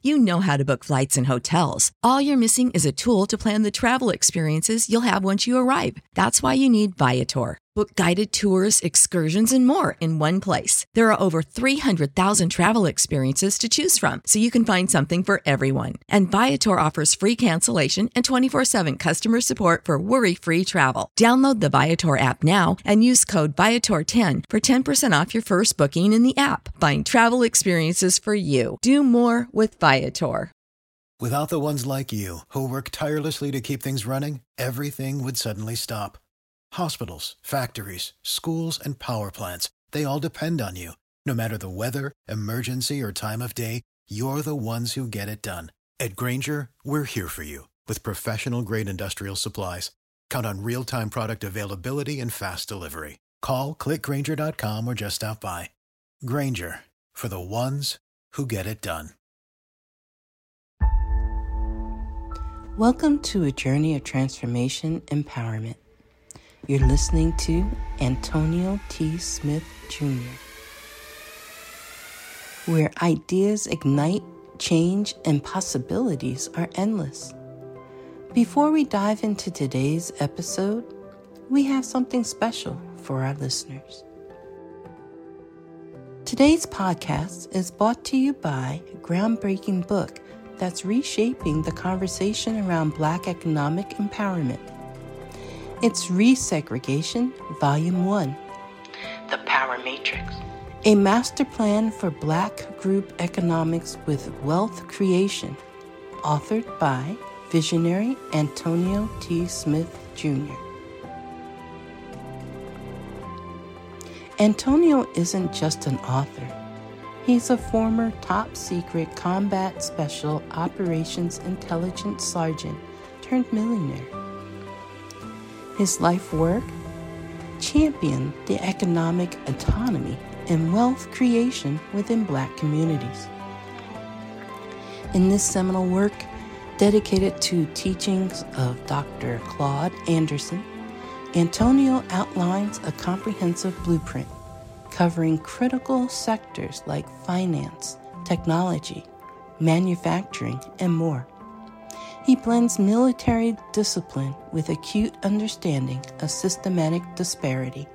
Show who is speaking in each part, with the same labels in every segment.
Speaker 1: You know how to book flights and hotels. All you're missing is a tool to plan the travel experiences you'll have once you arrive. That's why you need Viator. Book guided tours, excursions, and more in one place. There are over 300,000 travel experiences to choose from, so you can find something for everyone. And Viator offers free cancellation and 24/7 customer support for worry-free travel. Download the Viator app now and use code Viator10 for 10% off your first booking in the app. Find travel experiences for you. Do more with Viator.
Speaker 2: Without the ones like you, who work tirelessly to keep things running, everything would suddenly stop. Hospitals, factories, schools, and power plants, they all depend on you. No matter the weather, emergency, or time of day, you're the ones who get it done. At Grainger, we're here for you with professional-grade industrial supplies. Count on real-time product availability and fast delivery. Call, click Grainger.com, or just stop by. Grainger, for the ones who get it done.
Speaker 3: Welcome to a journey of transformation empowerment. You're listening to Antonio T. Smith Jr., where ideas ignite, change, and possibilities are endless. Before we dive into today's episode, we have something special for our listeners. Today's podcast is brought to you by a groundbreaking book that's reshaping the conversation around Black economic empowerment. It's Resegregation, Volume 1, The Power Matrix, a master plan for Black group economics with wealth creation, authored by visionary Antonio T. Smith Jr. Antonio isn't just an author. He's a former top-secret combat special operations intelligence sergeant turned millionaire. His life work championed the economic autonomy and wealth creation within Black communities. In this seminal work, dedicated to teachings of Dr. Claude Anderson, Antonio outlines a comprehensive blueprint covering critical sectors like finance, technology, manufacturing, and more. He blends military discipline with acute understanding of systematic disparity.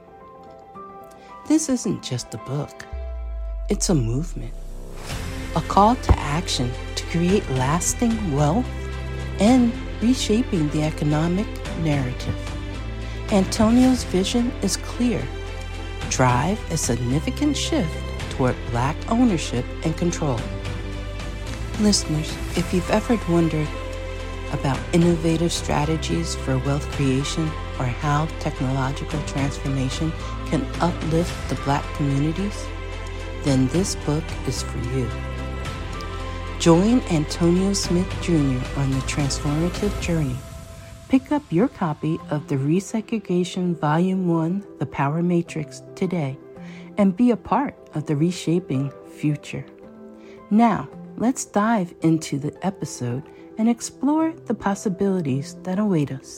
Speaker 3: This isn't just a book. It's a movement, a call to action to create lasting wealth and reshaping the economic narrative. Antonio's vision is clear. Drive a significant shift toward Black ownership and control. Listeners, if you've ever wondered about innovative strategies for wealth creation or how technological transformation can uplift the Black communities, then this book is for you. Join Antonio Smith Jr. on the transformative journey. Pick up your copy of the Resegregation Volume 1, The Power Matrix, today and be a part of the reshaping future. Now, let's dive into the episode and explore the possibilities that await us.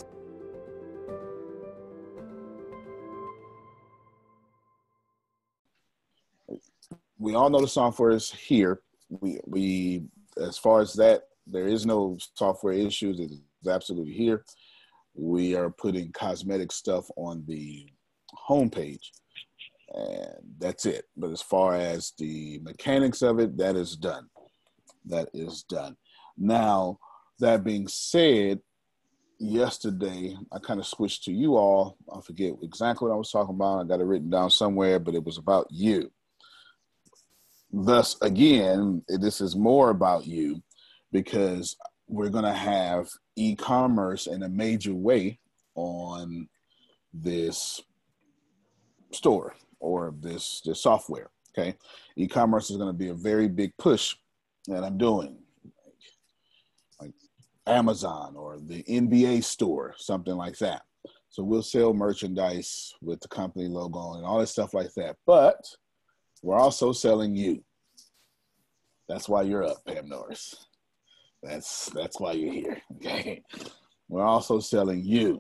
Speaker 4: We all know the software is here. We as far as that, there is no software issues. It's absolutely here. We are putting cosmetic stuff on the homepage, and that's it. But as far as the mechanics of it, that is done. That is done. Now, that being said, yesterday I kind of switched to you all. I forget exactly what I was talking about. I got it written down somewhere, but it was about you. Thus, again, this is more about you because we're going to have e-commerce in a major way on this store or this software, okay? E-commerce is going to be a very big push that I'm doing, like Amazon or the NBA store, something like that. So we'll sell merchandise with the company logo and all that stuff like that. But we're also selling you. That's why you're up, Pam Norris. That's why you're here, okay? We're also selling you.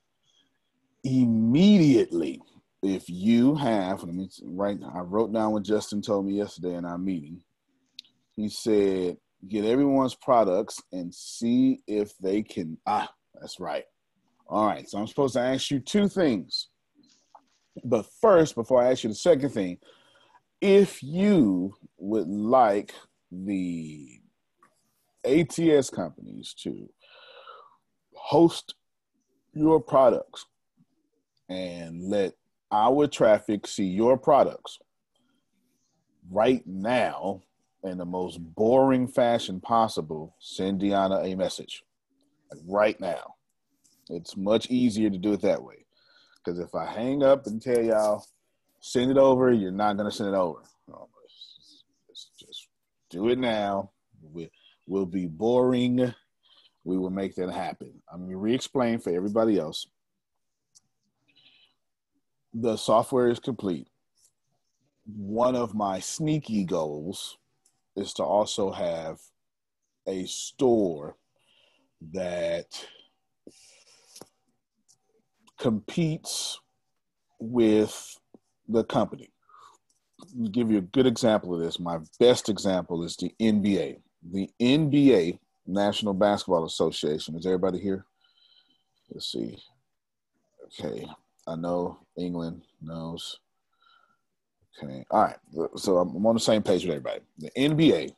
Speaker 4: Immediately, if you have, I wrote down what Justin told me yesterday in our meeting. He said, get everyone's products and see if they can. That's right. All right. So I'm supposed to ask you two things. But first, before I ask you the second thing, if you would like the ATS companies to host your products and let our traffic see your products right now in the most boring fashion possible, send Deanna a message. Like right now. It's much easier to do it that way. Because if I hang up and tell y'all, send it over, you're not going to send it over. Just do it now. We'll be boring. We will make that happen. I'm going to re-explain for everybody else. The software is complete. One of my sneaky goals is to also have a store that competes with the company. I'll give you a good example of this. My best example is the NBA. The NBA, National Basketball Association. Is everybody here? Let's see. Okay. I know England knows. Okay. All right. So I'm on the same page with everybody. The NBA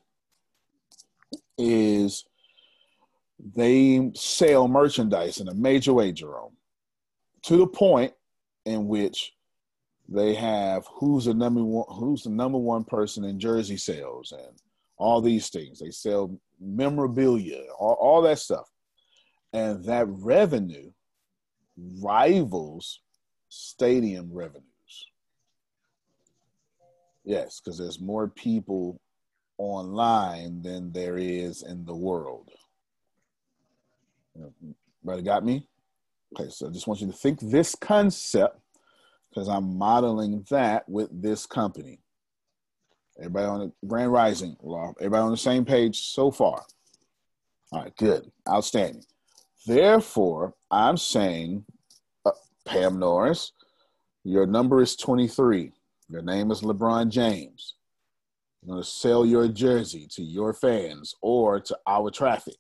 Speaker 4: is, they sell merchandise in a major way, Jerome, to the point in which they have who's the number one person in jersey sales and all these things. They sell memorabilia, all that stuff. And that revenue rivals stadium revenues. Yes, because there's more people online than there is in the world. Everybody got me? Okay, so I just want you to think this concept because I'm modeling that with this company. Everybody on the Grand Rising, everybody on the same page so far? All right, good, outstanding. Therefore, I'm saying, Pam Norris, your number is 23. Your name is LeBron James. You're going to sell your jersey to your fans or to our traffic.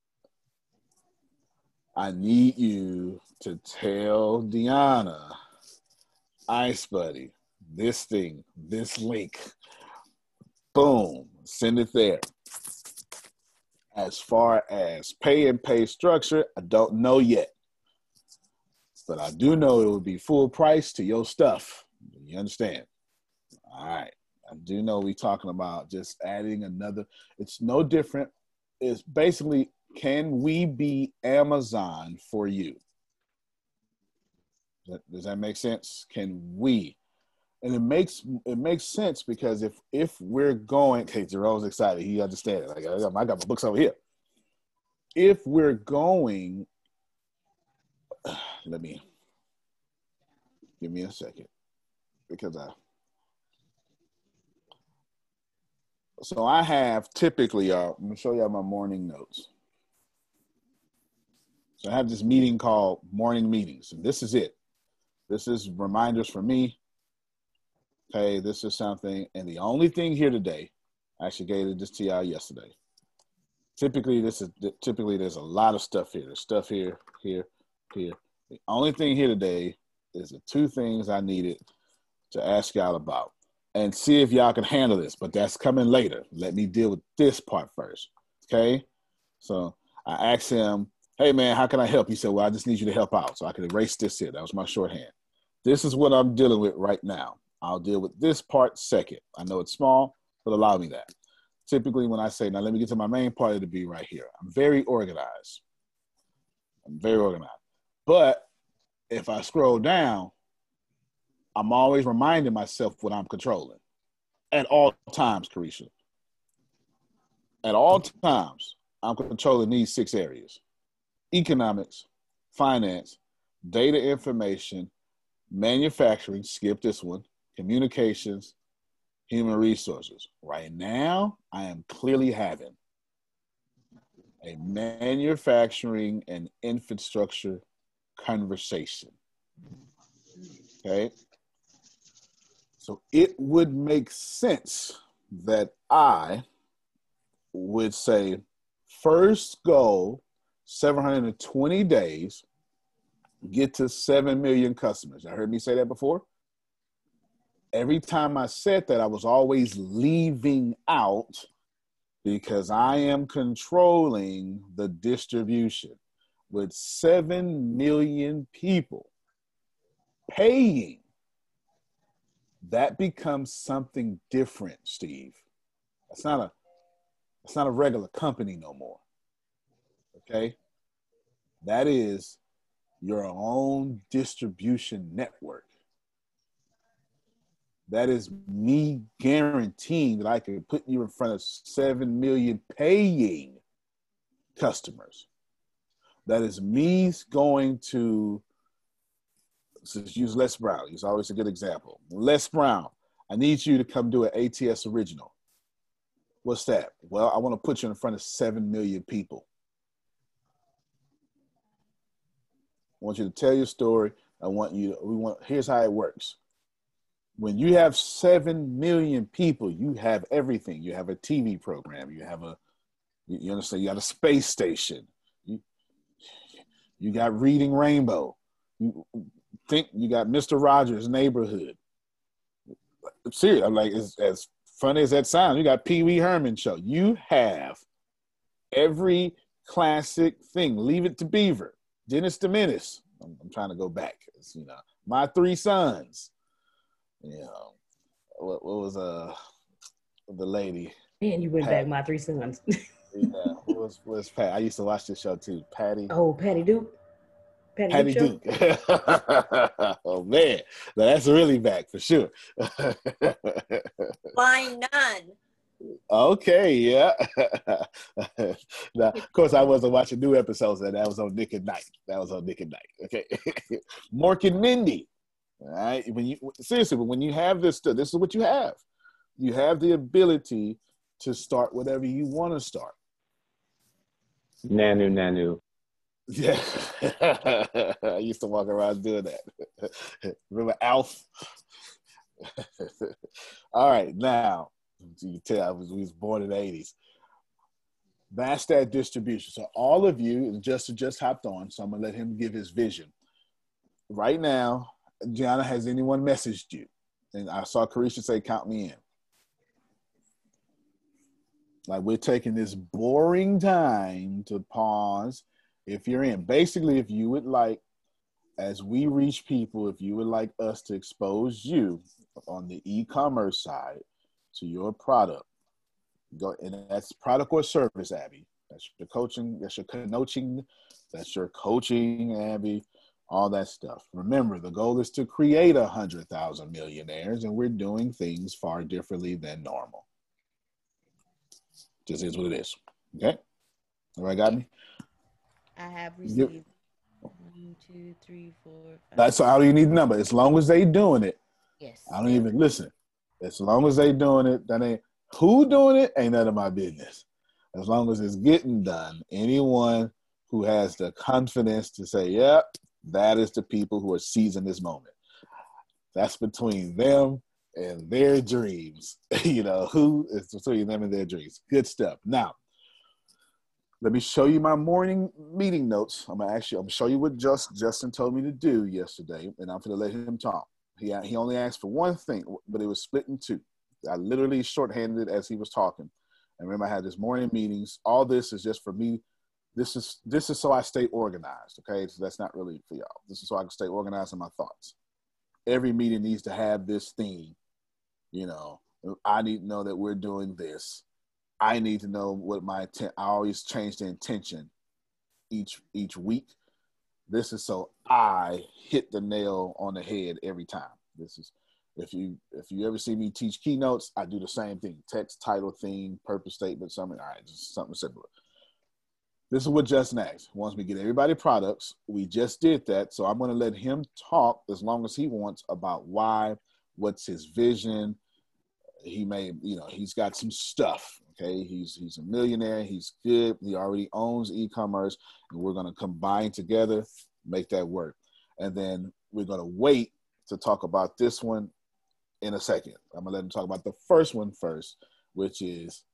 Speaker 4: I need you to tell Deanna, Ice Buddy, this thing, this link. Boom, send it there. As far as pay and pay structure, I don't know yet. But I do know it would be full price to your stuff. You understand? All right. I do know we're talking about just adding another. It's no different. It's basically, can we be Amazon for you? Does that make sense? Can we? And it makes sense because if we're going, okay, Jerome's excited. He understands it. I got my books over here. If we're going, give me a second because so I have typically, I'm going to show you my morning notes. So I have this meeting called morning meetings, and this is it. This is reminders for me. Okay, this is something, and the only thing here today, I actually gave this to y'all yesterday. Typically, there's a lot of stuff here. There's stuff here, here, here. The only thing here today is the two things I needed to ask y'all about and see if y'all can handle this, but that's coming later. Let me deal with this part first, okay? So I asked him, hey, man, how can I help? He said, well, I just need you to help out so I can erase this here. That was my shorthand. This is what I'm dealing with right now. I'll deal with this part second. I know it's small, but allow me that. Typically, when I say, now let me get to my main part of the B right here. I'm very organized. But if I scroll down, I'm always reminding myself what I'm controlling. At all times, Carisha. At all times, I'm controlling these 6 areas. Economics, finance, data information, manufacturing, skip this one, communications, human resources. Right now, I am clearly having a manufacturing and infrastructure conversation. Okay? So it would make sense that I would say first goal, 720 days, get to 7 million customers. You heard me say that before? Every time I said that, I was always leaving out because I am controlling the distribution. With 7 million people paying, that becomes something different, Steve. It's not a regular company no more. Okay? That is your own distribution network. That is me guaranteeing that I can put you in front of 7 million paying customers. That is me going to, let's use Les Brown. He's always a good example. Les Brown, I need you to come do an ATS original. What's that? Well, I want to put you in front of 7 million people. I want you to tell your story. Here's how it works. When you have 7 million people, you have everything. You have a TV program. You understand, you got a space station. You got Reading Rainbow. You got Mr. Rogers' Neighborhood. Serious, I'm like, as funny as that sounds, you got Pee Wee Herman show. You have every classic thing. Leave It to Beaver, Dennis the Menace. I'm trying to go back. It's, My Three Sons. What was the lady?
Speaker 5: Man, you went back. My Three Sons.
Speaker 4: Yeah, what was Pat? I used to watch this show too. Patty.
Speaker 5: Oh, Patty Duke.
Speaker 4: Patty Duke. Oh man, now that's really back for sure.
Speaker 6: Line none.
Speaker 4: Okay, yeah. Now, of course, I wasn't watching new episodes, and that was on Nick at Night. Okay, Mork and Mindy. All right. When you have this stuff, this is what you have. You have the ability to start whatever you want to start.
Speaker 7: Nanu.
Speaker 4: Yeah. I used to walk around doing that. Remember Alf? All right, now you can tell we was born in the 80s. That's that distribution. So all of you, Justin just hopped on, so I'm gonna let him give his vision. Right now, Gianna, has anyone messaged you? And I saw Carisha say, count me in. Like, we're taking this boring time to pause. If you're in, basically, if you would like, as we reach people, if you would like us to expose you on the e-commerce side to your product, go, and that's product or service, Abby. That's your coaching, that's your coaching, Abby, all that stuff. Remember, the goal is to create 100,000 millionaires, and we're doing things far differently than normal. Just is what it is. Okay? Everybody got me?
Speaker 8: I have received 1, 2, 3, 4, 5.
Speaker 4: That's all you need the number. As long as they doing it.
Speaker 8: Yes.
Speaker 4: I don't even listen. As long as they doing it, that ain't who doing it ain't none of my business. As long as it's getting done, anyone who has the confidence to say, yep, that is the people who are seizing this moment. That's between them and their dreams. Who is between them and their dreams. Good stuff. Now, let me show you my morning meeting notes. I'm gonna show you what Justin told me to do yesterday, and I'm gonna let him talk. He only asked for one thing, but it was split in two. I literally shorthanded it as he was talking. And remember, I had this morning meetings. All this is just for me. This is so I stay organized. Okay, so that's not really for y'all. This is so I can stay organized in my thoughts. Every meeting needs to have this theme. I need to know that we're doing this. I need to know what my intent. I always change the intention each week. This is so I hit the nail on the head every time. This is if you ever see me teach keynotes, I do the same thing: text, title, theme, purpose statement, something. All right, just something similar. This is what Justin asked. He wants me to get everybody products. We just did that, so I'm going to let him talk as long as he wants about why, what's his vision. He may, he's got some stuff. Okay, he's a millionaire. He's good. He already owns e-commerce, and we're going to combine together, make that work. And then we're going to wait to talk about this one in a second. I'm going to let him talk about the first one first, which is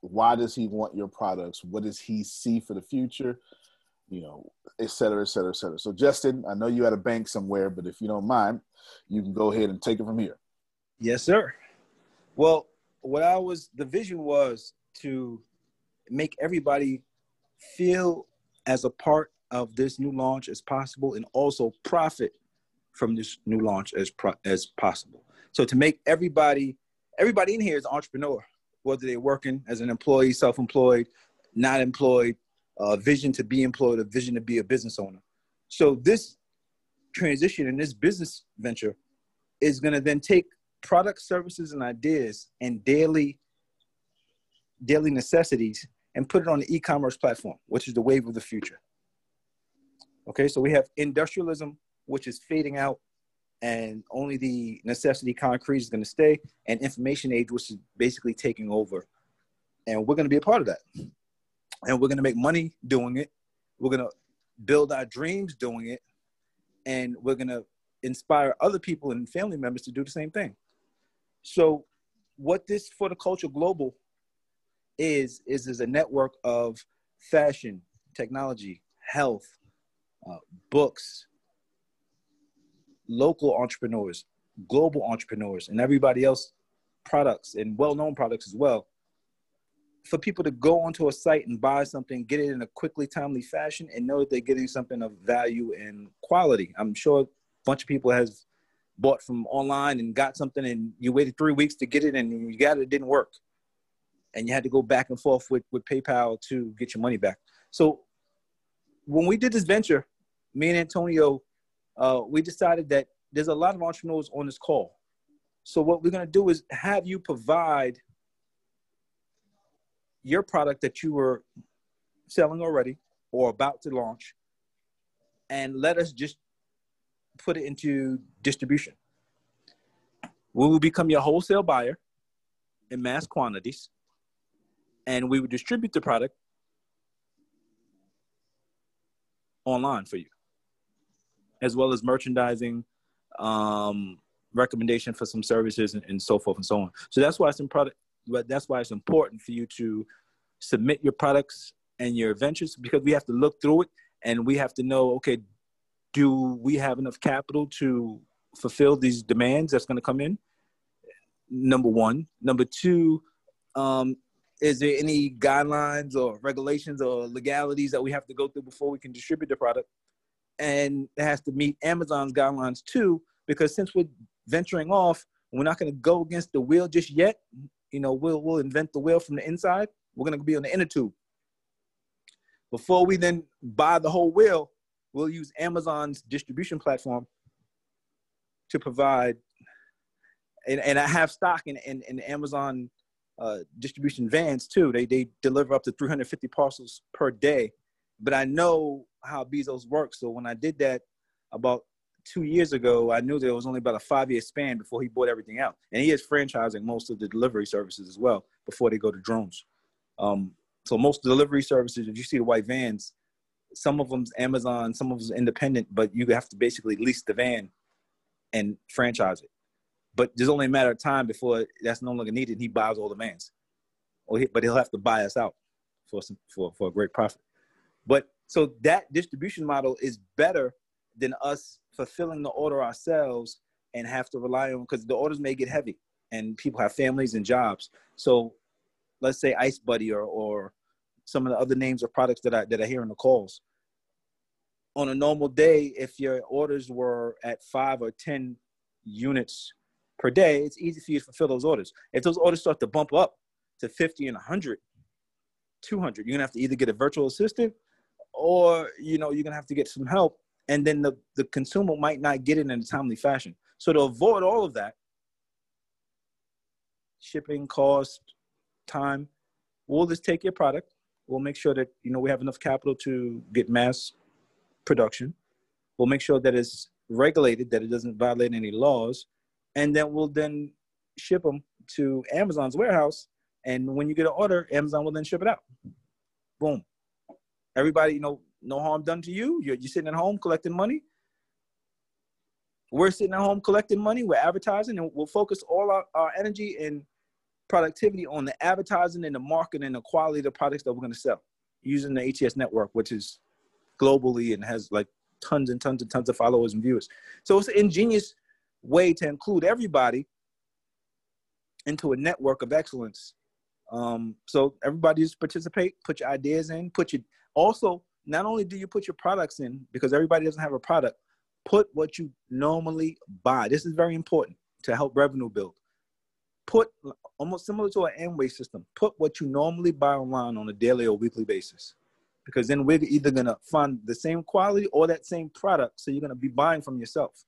Speaker 4: Why does he want your products? What does he see for the future? You know, et cetera, et cetera, et cetera. So Justin, I know you at a bank somewhere, but if you don't mind, you can go ahead and take it from here.
Speaker 7: Yes, sir. Well, the vision was to make everybody feel as a part of this new launch as possible, and also profit from this new launch as possible. So to make everybody in here is an entrepreneur, whether they're working as an employee, self-employed, not employed, vision to be employed, a vision to be a business owner. So this transition in this business venture is going to then take product, services, and ideas and daily necessities and put it on the e-commerce platform, which is the wave of the future. Okay, so we have industrialism, which is fading out, and only the necessity concrete is going to stay, and information age, which is basically taking over. And we're going to be a part of that. And we're going to make money doing it. We're going to build our dreams doing it. And we're going to inspire other people and family members to do the same thing. So what this For the Culture Global is a network of fashion, technology, health, books, local entrepreneurs, global entrepreneurs, and everybody else products, and well-known products as well, for people to go onto a site and buy something, get it in a quickly, timely fashion, and know that they're getting something of value and quality. I'm sure a bunch of people has bought from online and got something, and you waited 3 weeks to get it, and you got it, it didn't work. And you had to go back and forth with PayPal to get your money back. So when we did this venture, me and Antonio, we decided that there's a lot of entrepreneurs on this call. So what we're going to do is have you provide your product that you were selling already or about to launch, and let us just put it into distribution. We will become your wholesale buyer in mass quantities, and we would distribute the product online for you, as well as merchandising, recommendation for some services, and so forth and so on. So that's why that's why it's important for you to submit your products and your ventures, because we have to look through it and we have to know, okay, do we have enough capital to fulfill these demands that's going to come in? Number one. Number two, is there any guidelines or regulations or legalities that we have to go through before we can distribute the product? And it has to meet Amazon's guidelines too, because since we're venturing off, we're not going to go against the wheel just yet. You know, we'll invent the wheel from the inside. We're going to be on the inner tube. Before we then buy the whole wheel, we'll use Amazon's distribution platform to provide, and I have stock in Amazon distribution vans too. They deliver up to 350 parcels per day. But I know how Bezos works. So when I did that about 2 years ago, I knew there was only about a 5-year span before he bought everything out. And he is franchising most of the delivery services as well before they go to drones. So most delivery services, if you see the white vans, some of them's Amazon, some of them's independent, but you have to basically lease the van and franchise it. But there's only a matter of time before that's no longer needed and he buys all the vans. But he'll have to buy us out for a great profit. But so that distribution model is better than us fulfilling the order ourselves and have to rely on, because the orders may get heavy and people have families and jobs. So let's say Ice Buddy or some of the other names of products that I hear in the calls. On a normal day, if your orders were at 5 or 10 units per day, it's easy for you to fulfill those orders. If those orders start to bump up to 50 and 100, 200, you're going to have to either get a virtual assistant or, you're going to have to get some help. And then the consumer might not get it in a timely fashion. So to avoid all of that, shipping, cost, time, we'll just take your product. We'll make sure that, we have enough capital to get mass production. We'll make sure that it's regulated, that it doesn't violate any laws. And then we'll then ship them to Amazon's warehouse. And when you get an order, Amazon will then ship it out. Boom. Everybody, no harm done to you. You're sitting at home collecting money. We're sitting at home collecting money. We're advertising, and we'll focus all our energy and productivity on the advertising and the marketing and the quality of the products that we're going to sell using the ATS network, which is globally and has like tons and tons and tons of followers and viewers. So it's an ingenious way to include everybody into a network of excellence. So everybody just participate, put your ideas in, also, not only do you put your products in, because everybody doesn't have a product, put what you normally buy. This is very important to help revenue build. Put, almost similar to an Amway system, put what you normally buy online on a daily or weekly basis. Because then we're either going to find the same quality or that same product, so you're going to be buying from yourself.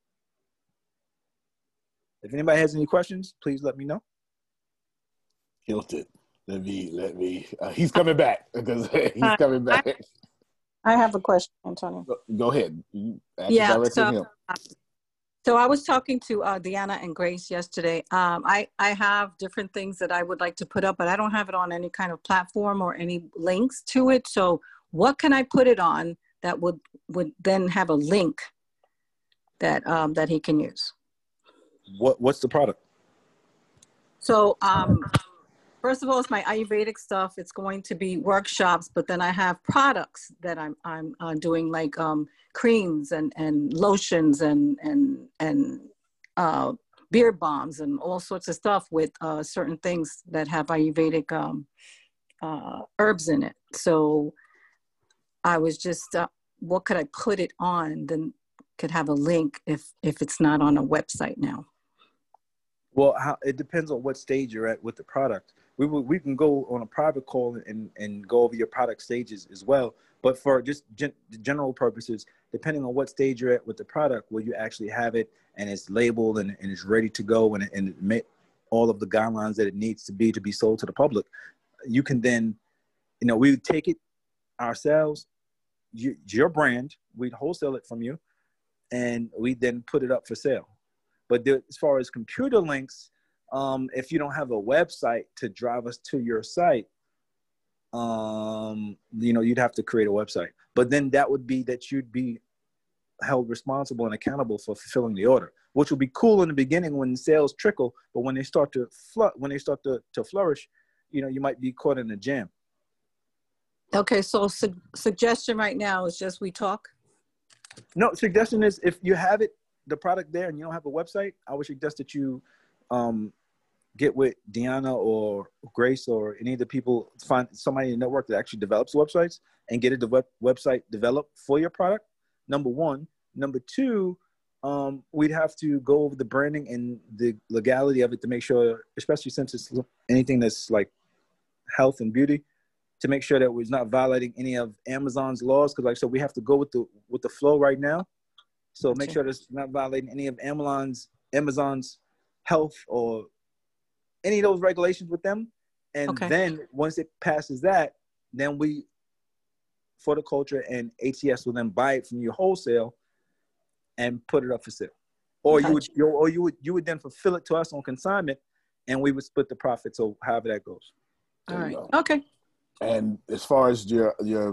Speaker 7: If anybody has any questions, please let me know.
Speaker 4: Killed it. Let me. He's coming back because he's coming back.
Speaker 9: I have a question, Antonio.
Speaker 4: Go ahead. Yeah.
Speaker 9: So I was talking to Deanna and Grace yesterday. I have different things that I would like to put up, but I don't have it on any kind of platform or any links to it. So what can I put it on that would then have a link that that he can use?
Speaker 7: What's the product?
Speaker 9: So first of all, it's my Ayurvedic stuff. It's going to be workshops, but then I have products that I'm doing, like creams and lotions and beard balms and all sorts of stuff with certain things that have Ayurvedic herbs in it. So I was just, what could I put it on? Then could have a link if it's not on a website now.
Speaker 7: Well, it depends on what stage you're at with the product. We can go on a private call and go over your product stages as well. But for just general purposes, depending on what stage you're at with the product, where you actually have it and it's labeled and it's ready to go and it met all of the guidelines that it needs to be sold to the public, you can then, we would take it ourselves, your brand, we'd wholesale it from you, and we then put it up for sale. But as far as computer links, if you don't have a website to drive us to your site, you'd have to create a website. But then that would be that you'd be held responsible and accountable for fulfilling the order, which will be cool in the beginning when sales trickle. But when they start to flourish, you might be caught in a jam.
Speaker 9: Okay, so suggestion right now is just we talk.
Speaker 7: No, suggestion is if you have the product there and you don't have a website, I would suggest that you get with Deanna or Grace or any of the people, find somebody in the network that actually develops websites and get a website developed for your product, number one. Number two, we'd have to go over the branding and the legality of it to make sure, especially since it's anything that's like health and beauty, to make sure that we're not violating any of Amazon's laws. Because like I said, we have to go with the flow right now. So make sure that's not violating any of Amazon's health or any of those regulations with them. And then once it passes that, then we, for the culture and ATS will then buy it from you wholesale and put it up for sale. Or you would then fulfill it to us on consignment and we would split the profits, or however that goes.
Speaker 9: All right. Okay.
Speaker 4: And as far as your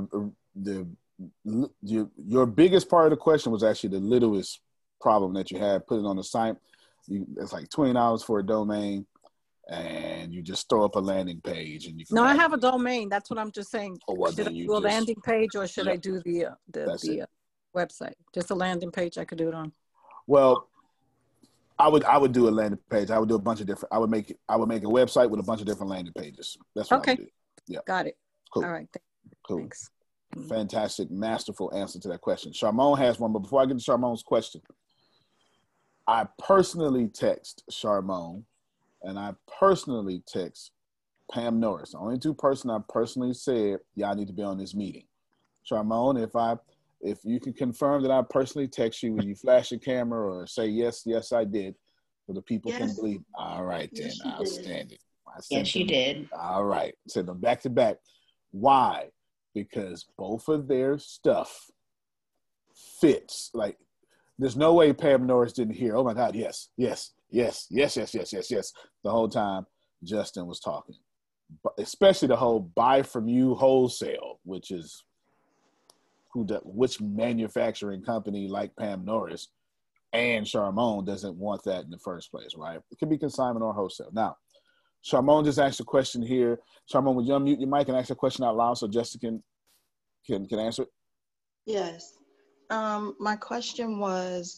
Speaker 4: biggest part of the question was actually the littlest problem that you had. Put it on the site. It's like $20 for a domain, and you just throw up a landing page. And you can
Speaker 9: I have a domain. That's what I'm just saying. Should I do a landing page, or should I do the website? Just a landing page I could do it on.
Speaker 4: Well, I would do a landing page. I would do a bunch of different. I would make a website with a bunch of different landing pages. That's what I would do. Yeah.
Speaker 9: Got it.
Speaker 4: Cool.
Speaker 9: All right.
Speaker 4: Cool.
Speaker 9: Thanks.
Speaker 4: Fantastic, masterful answer to that question. Charmone has one, but before I get to Charmone's question, I personally text Charmone and I personally text Pam Norris. The only two person I personally said, y'all need to be on this meeting. Charmone, if you can confirm that I personally text you, when you flash your camera or say, yes, I did, so the people can believe. All right, then. Outstanding.
Speaker 5: Yes, you did.
Speaker 4: All right. Send them back to back. Why? Because both of their stuff fits. Like, there's no way Pam Norris didn't hear, oh my God, yes, the whole time Justin was talking. But especially the whole buy from you wholesale, which is which manufacturing company like Pam Norris and Charmone doesn't want that in the first place, right? It could be consignment or wholesale. Now, Charmone just asked a question here. Charmone, would you unmute your mic and ask a question out loud so Jessica can answer it?
Speaker 10: Yes. My question was,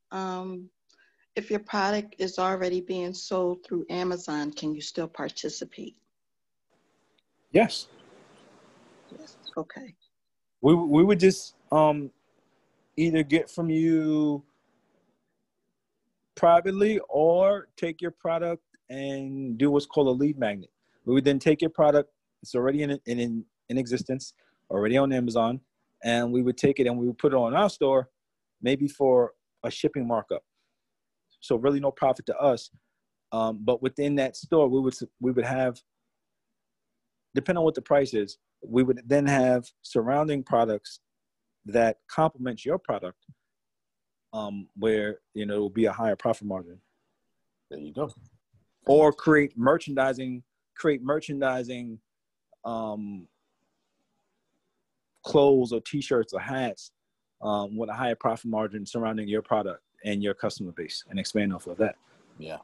Speaker 10: if your product is already being sold through Amazon, can you still participate?
Speaker 7: Yes.
Speaker 10: Yes. Okay.
Speaker 7: We would just either get from you privately or take your product and do what's called a lead magnet. We would then take your product, it's already in existence, already on Amazon, and we would take it and we would put it on our store, maybe for a shipping markup. So really no profit to us. But within that store, we would have, depending on what the price is, we would then have surrounding products that complement your product, where, you know, it will be a higher profit margin.
Speaker 4: There you go.
Speaker 7: Or create merchandising, clothes or t-shirts or hats with a higher profit margin surrounding your product and your customer base, and expand off of that.
Speaker 4: Yeah.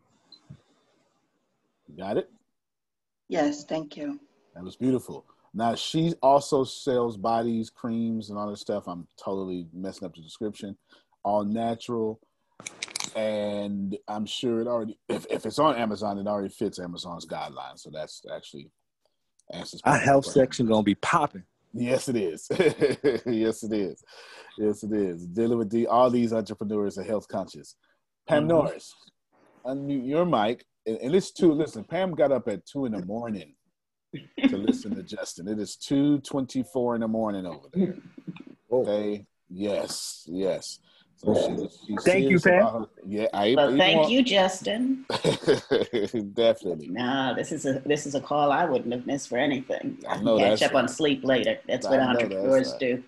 Speaker 4: Got it?
Speaker 10: Yes, thank you.
Speaker 4: That was beautiful. Now, she also sells bodies, creams, and all this stuff. I'm totally messing up the description. All natural. And I'm sure it already, if it's on Amazon, it already fits Amazon's guidelines. So that's actually answers.
Speaker 7: Our health section going to be popping.
Speaker 4: Yes, it is. Yes, it is. Yes, it is. Dealing with all these entrepreneurs are health conscious. Pam Norris, unmute your mic. And it's listen, Pam got up at 2 a.m. to listen to Justin. It is 2:24 in the morning over there. Okay. Yes. So she's
Speaker 7: thank you, Pam.
Speaker 6: Thank you, Justin.
Speaker 4: Definitely.
Speaker 6: No, this is a call I wouldn't have missed for anything. I
Speaker 4: know
Speaker 6: catch up on sleep later. That's what entrepreneurs do.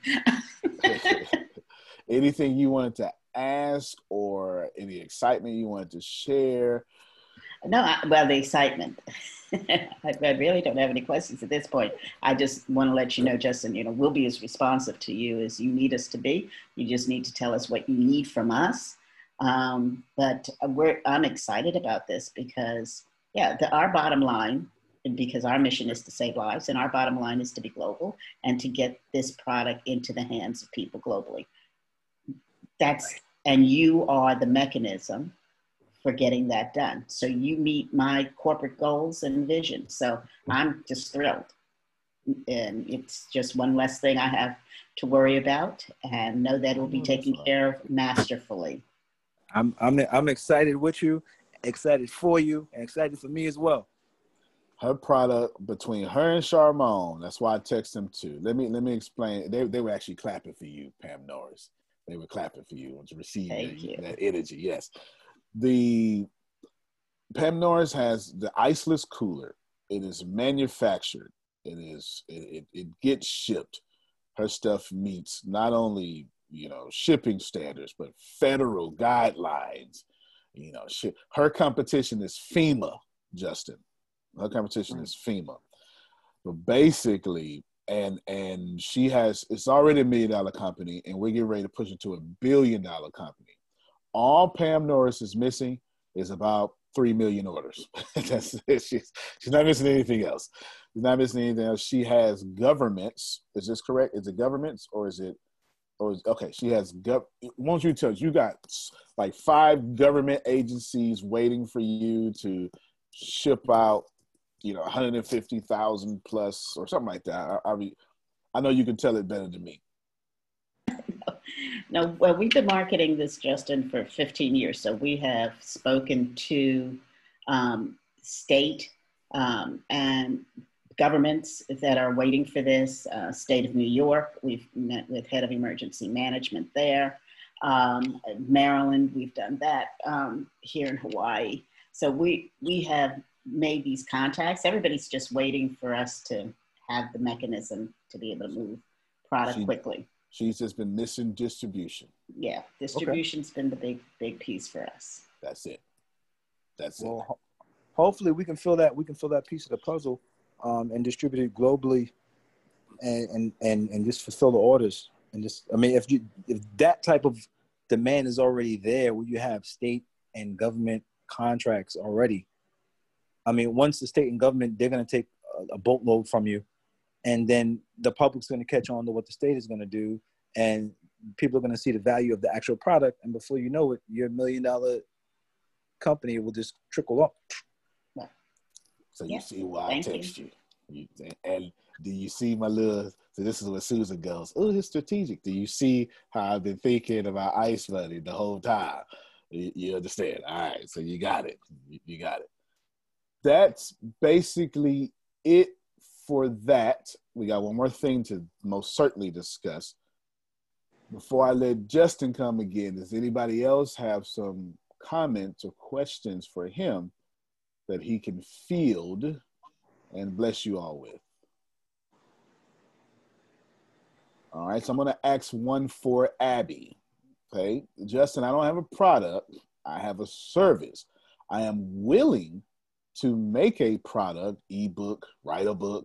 Speaker 4: Anything you wanted to ask or any excitement you wanted to share?
Speaker 6: No, the excitement. I really don't have any questions at this point. I just want to let you know, Justin, you know, we'll be as responsive to you as you need us to be. You just need to tell us what you need from us. But I'm excited about this because, our bottom line, because our mission is to save lives, and our bottom line is to be global and to get this product into the hands of people globally. And you are the mechanism for getting that done. So you meet my corporate goals and vision. So I'm just thrilled. And it's just one less thing I have to worry about, and know that it will be taken care of masterfully.
Speaker 7: I'm excited with you, excited for you, and excited for me as well.
Speaker 4: Her product, between her and Charmone, that's why I text them too. Let me explain. They were actually clapping for you, Pam Norris. They were clapping for you to receive that energy. Yes. The Pam Norris has the iceless cooler. It is manufactured. It gets shipped. Her stuff meets not only, you know, shipping standards, but federal guidelines. You know, her competition is FEMA, Justin. Her competition is FEMA. But basically, and it's already $1 million company, and we're getting ready to push it to $1 billion company. All Pam Norris is missing is about 3 million orders. That's it. She's not missing anything else. She's not missing anything else. She has governments. Is this correct? Is it governments okay? She has won't you tell us, you got like 5 government agencies waiting for you to ship out, you know, 150,000 plus or something like that. I know you can tell it better than me.
Speaker 6: No, well, we've been marketing this, Justin, for 15 years. So we have spoken to state and governments that are waiting for this. State of New York, we've met with head of emergency management there. Maryland, we've done that here in Hawaii. So we have made these contacts. Everybody's just waiting for us to have the mechanism to be able to move product quickly.
Speaker 4: She's just been missing distribution.
Speaker 6: Yeah, distribution's been the big piece for us.
Speaker 4: That's it.
Speaker 7: Hopefully we can fill that piece of the puzzle and distribute it globally and just fulfill the orders. And just, I mean, if that type of demand is already there, where you have state and government contracts already, I mean, once the state and government, they're going to take a boatload from you, and then the public's going to catch on to what the state is going to do, and people are going to see the value of the actual product, and before you know it, your $1 million company will just trickle up.
Speaker 4: So you see why I text you. And do you see my little, so this is where Susan goes, oh, it's strategic. Do you see how I've been thinking about Ice Money the whole time? You understand? All right, so you got it. You got it. That's basically it for that. We got one more thing to most certainly discuss. Before I let Justin come again, does anybody else have some comments or questions for him that he can field and bless you all with? All right, so I'm going to ask one for Abby. Okay, Justin, I don't have a product. I have a service. I am willing to make a product, ebook, write a book,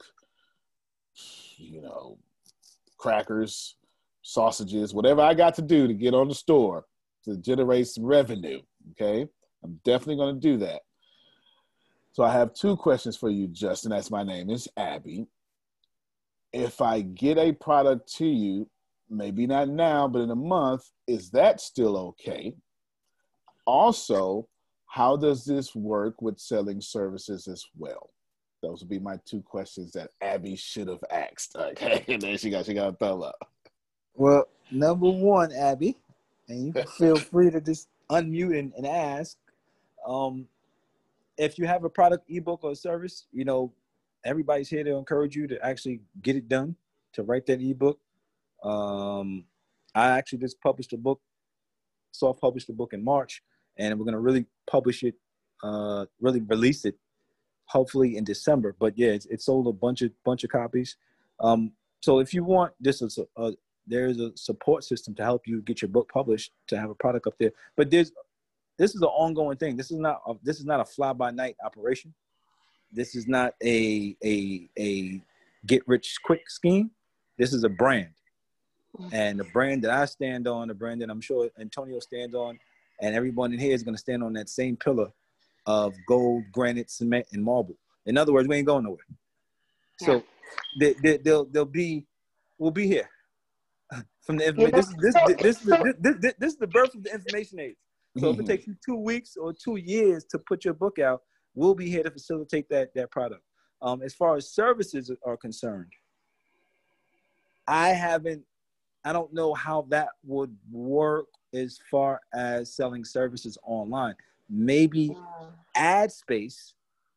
Speaker 4: crackers, sausages, whatever I got to do to get on the store to generate some revenue. Okay, I'm definitely going to do that. So I have two questions for you, Justin. That's my name is Abby. If I get a product to you, maybe not now, but in a month, is that still okay? Also, how does this work with selling services as well? Those would be my two questions that Abby should have asked. Okay, and then she got a thumb up.
Speaker 7: Well, number one, Abby, and you can feel free to just unmute and ask. If you have a product, ebook, or service, everybody's here to encourage you to actually get it done, to write that ebook. I actually just published a book, self-published a book in March, and we're going to really publish it, really release it, hopefully in December. But yeah, it sold a bunch of copies. So if you want this, there's a support system to help you get your book published, to have a product up there. But this is an ongoing thing. This is not a fly-by-night operation. This is not a get-rich-quick scheme. This is a brand. And the brand that I stand on, the brand that I'm sure Antonio stands on, and everyone in here is going to stand on that same pillar of gold, granite, cement, and marble. In other words, we ain't going nowhere. So we'll be here. From the information, this is the birth of the information age. So if it takes you 2 weeks or 2 years to put your book out, we'll be here to facilitate that product. As far as services are concerned, I don't know how that would work as far as selling services online. Maybe ad space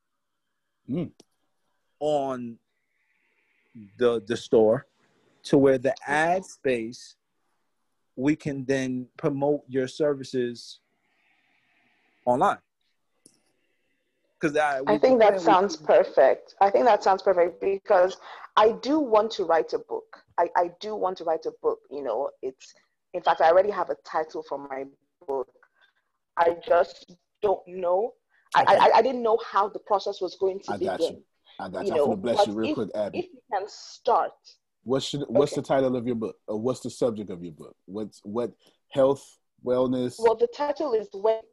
Speaker 7: on the store, to where the ad space, we can then promote your services online. Because
Speaker 11: I think that sounds perfect. I think that sounds perfect because I do want to write a book. I do want to write a book. In fact, I already have a title for my book. I just don't know. I didn't know how the process was going to begin.
Speaker 4: I got you. I'm going to bless you real quick, Abby.
Speaker 11: If you can start.
Speaker 4: What's the title of your book? Or what's the subject of your book? What health, wellness?
Speaker 11: Well, the title is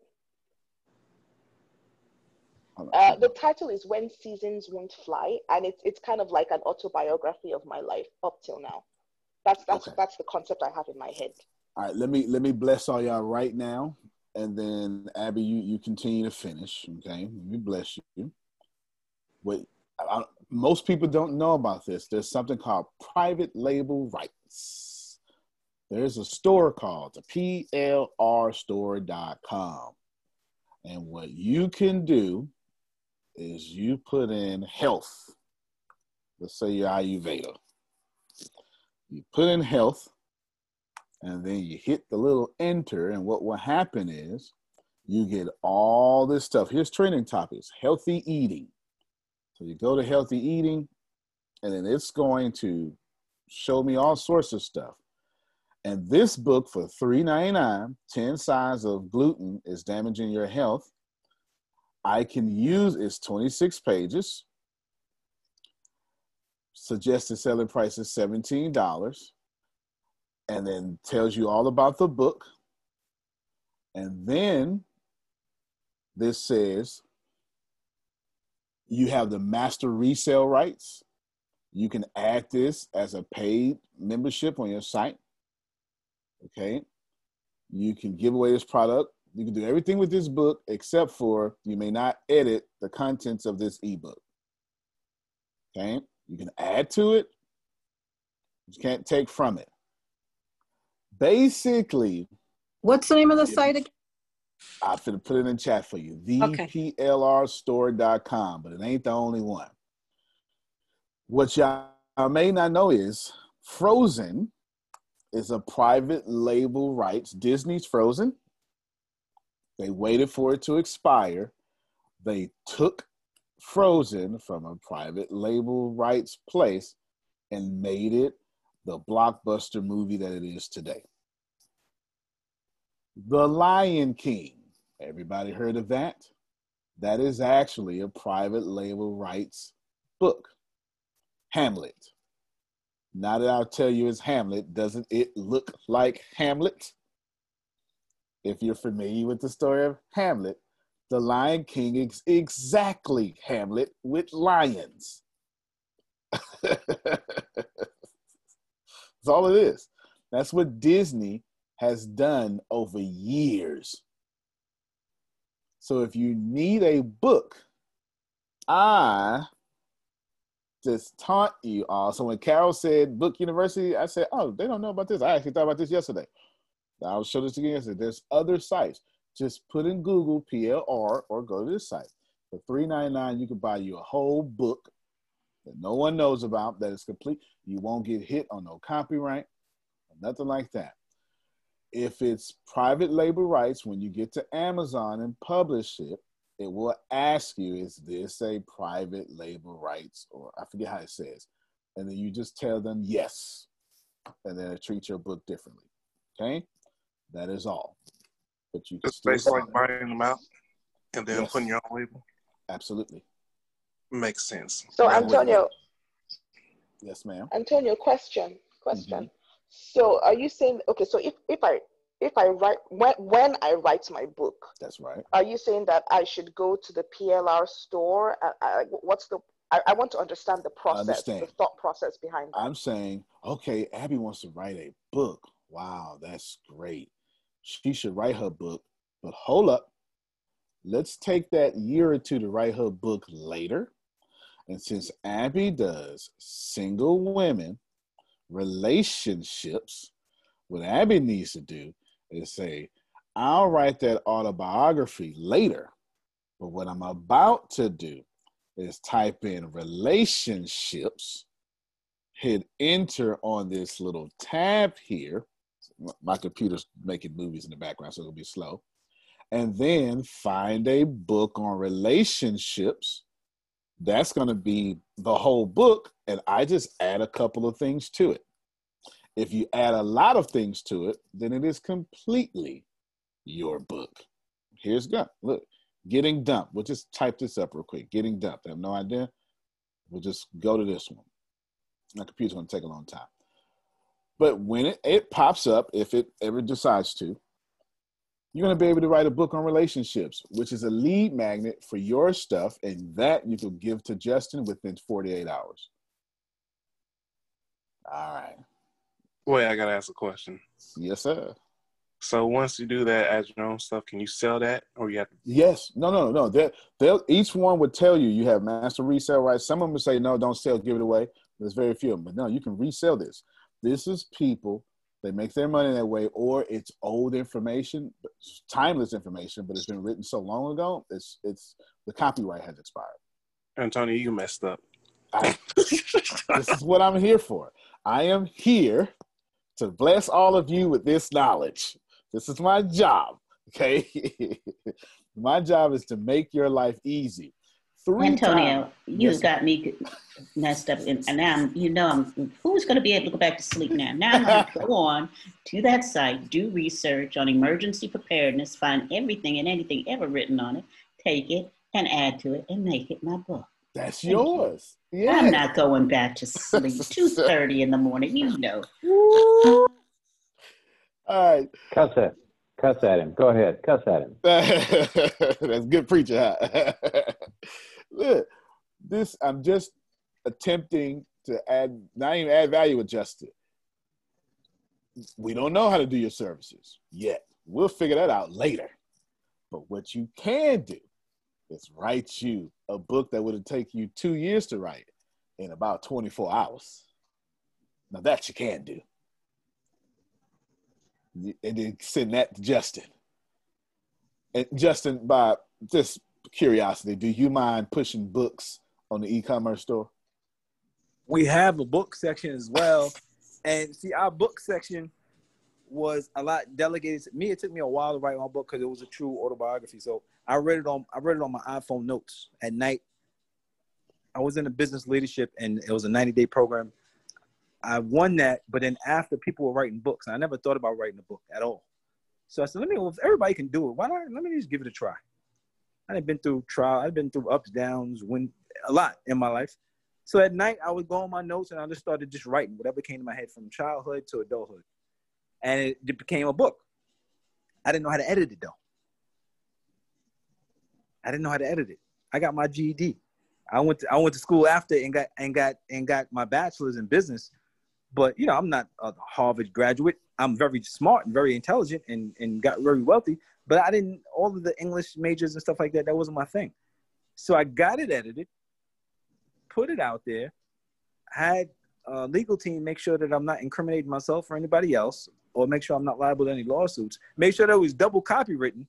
Speaker 11: When Seasons Won't Fly, and it's kind of like an autobiography of my life up till now. That's the concept I have in my head.
Speaker 4: All right, let me bless all y'all right now, and then Abby, you continue to finish. Okay, let me bless you. Most people don't know about this. There's something called private label rights. There's a store called the plrstore.com. And what you can do is you put in health. Let's say you're Ayurveda. You put in health, and then you hit the little enter, and what will happen is you get all this stuff. Here's trending topics: healthy eating. So you go to healthy eating, and then it's going to show me all sorts of stuff. And this book for $3.99, 10 signs of gluten is damaging your health. I can use, it's 26 pages. Suggested selling price is $17. And then tells you all about the book. And then this says, You have the master resale rights. You can add this as a paid membership on your site. Okay. You can give away this product. You can do everything with this book except for you may not edit the contents of this ebook. Okay. You can add to it. You can't take from it. Basically,
Speaker 9: what's the name of the site again?
Speaker 4: I'm going to put it in chat for you. ThePLRstore.com, but it ain't the only one. What y'all may not know is Frozen is a private label rights. Disney's Frozen. They waited for it to expire. They took Frozen from a private label rights place and made it the blockbuster movie that it is today. The Lion King. Everybody heard of that? That is actually a private label rights book. Hamlet. Now that I'll tell you it's Hamlet, doesn't it look like Hamlet? If you're familiar with the story of Hamlet, the Lion King is exactly Hamlet with lions. That's all it is. That's what Disney has done over years. So if you need a book, I just taught you all. So when Carol said Book University, I said, oh, they don't know about this. I actually thought about this yesterday. I'll show this again yesterday. There's other sites. Just put in Google PLR or go to this site. For $3.99, you can buy you a whole book that no one knows about, that is complete. You won't get hit on no copyright, nothing like that. If it's private label rights, when you get to Amazon and publish it, it will ask you, is this a private label rights? Or I forget how it says. And then you just tell them yes. And then it treats your book differently. Okay? That is all. But you can
Speaker 12: it's basically like buying them out and then putting your own label.
Speaker 4: Absolutely.
Speaker 12: Makes sense.
Speaker 11: So Antonio.
Speaker 4: Yes, ma'am.
Speaker 11: Antonio, question. Mm-hmm. So are you saying, okay, so if I write, when I write my book,
Speaker 4: that's right.
Speaker 11: Are you saying that I should go to the PLR store? I want to understand the process, the thought process behind that.
Speaker 4: I'm saying, okay, Abby wants to write a book. Wow, that's great. She should write her book, but hold up. Let's take that year or two to write her book later. And since Abby does single women relationships, what Abby needs to do is say, I'll write that autobiography later, but what I'm about to do is type in relationships, hit enter on this little tab here. My computer's making movies in the background, so it'll be slow. And then find a book on relationships. That's going to be the whole book, and I just add a couple of things to it. If you add a lot of things to it, then it is completely your book. Here's go. Look, Getting Dumped. We'll just type this up real quick. Getting Dumped. I have no idea. We'll just go to this one. My computer's going to take a long time. But when it pops up, if it ever decides to, you're going to be able to write a book on relationships, which is a lead magnet for your stuff, and that you can give to Justin within 48 hours. All right.
Speaker 12: Wait, I got to ask a question.
Speaker 4: Yes, sir.
Speaker 12: So once you do that as your own stuff, can you sell that, or you have to?
Speaker 4: Yes. No. They'll each one would tell you have master resale rights. Some of them would say, no, don't sell, give it away. There's very few of them. But no, you can resell this. This is people, they make their money that way, or it's old information, timeless information, but it's been written so long ago, it's the copyright has expired.
Speaker 12: Antonio, you messed up.
Speaker 4: This is what I'm here for. I am here to bless all of you with this knowledge. This is my job, okay? My job is to make your life easy.
Speaker 6: Antonio, you got me messed up, and now who's going to be able to go back to sleep now? Now I'm going to go on to that site, do research on emergency preparedness, find everything and anything ever written on it, take it and add to it and make it my book.
Speaker 4: That's yours. Yeah.
Speaker 6: I'm not going back to sleep. 2:30 in the morning, you know.
Speaker 4: All right.
Speaker 13: Cuss at him. Go ahead. Cuss at him.
Speaker 4: That's good preaching, huh? Look, I'm just attempting to not even add value, adjust it. We don't know how to do your services yet. We'll figure that out later. But what you can do is write you a book that would have taken you 2 years to write in about 24 hours. Now that you can do. And then send that to Justin. And Justin, by just curiosity, do you mind pushing books on the e-commerce store?
Speaker 7: We have a book section as well. And see, our book section was a lot delegated to me. It took me a while to write my book because it was a true autobiography. So I read it on my iPhone notes at night. I was in a business leadership, and it was a 90-day program. I won that, but then after, people were writing books. I never thought about writing a book at all. So I said, if everybody can do it, why not? Let me just give it a try. I've been through trial. I've been through ups, downs, a lot in my life. So at night, I would go on my notes, and I just started just writing whatever came to my head from childhood to adulthood. And it became a book. I didn't know how to edit it, though. I didn't know how to edit it. I got my GED. I went to school after and got my bachelor's in business. But, I'm not a Harvard graduate. I'm very smart and very intelligent and got very wealthy. But all of the English majors and stuff like that wasn't my thing. So I got it edited, put it out there, had a legal team make sure that I'm not incriminating myself or anybody else, or make sure I'm not liable to any lawsuits, make sure that it was double copywritten,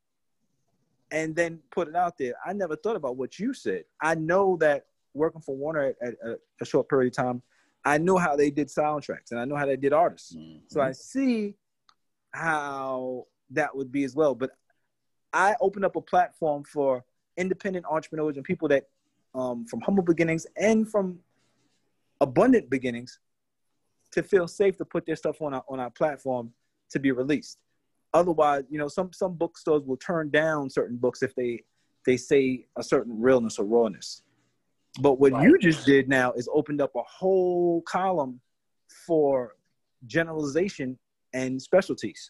Speaker 7: and then put it out there. I never thought about what you said. I know that working for Warner at a short period of time, I knew how they did soundtracks, and I know how they did artists. Mm-hmm. So I see how that would be as well. But I opened up a platform for independent entrepreneurs and people that from humble beginnings and from abundant beginnings to feel safe to put their stuff on our platform to be released. Otherwise, some bookstores will turn down certain books if they say a certain realness or rawness. But what you just did now is opened up a whole column for generalization and specialties,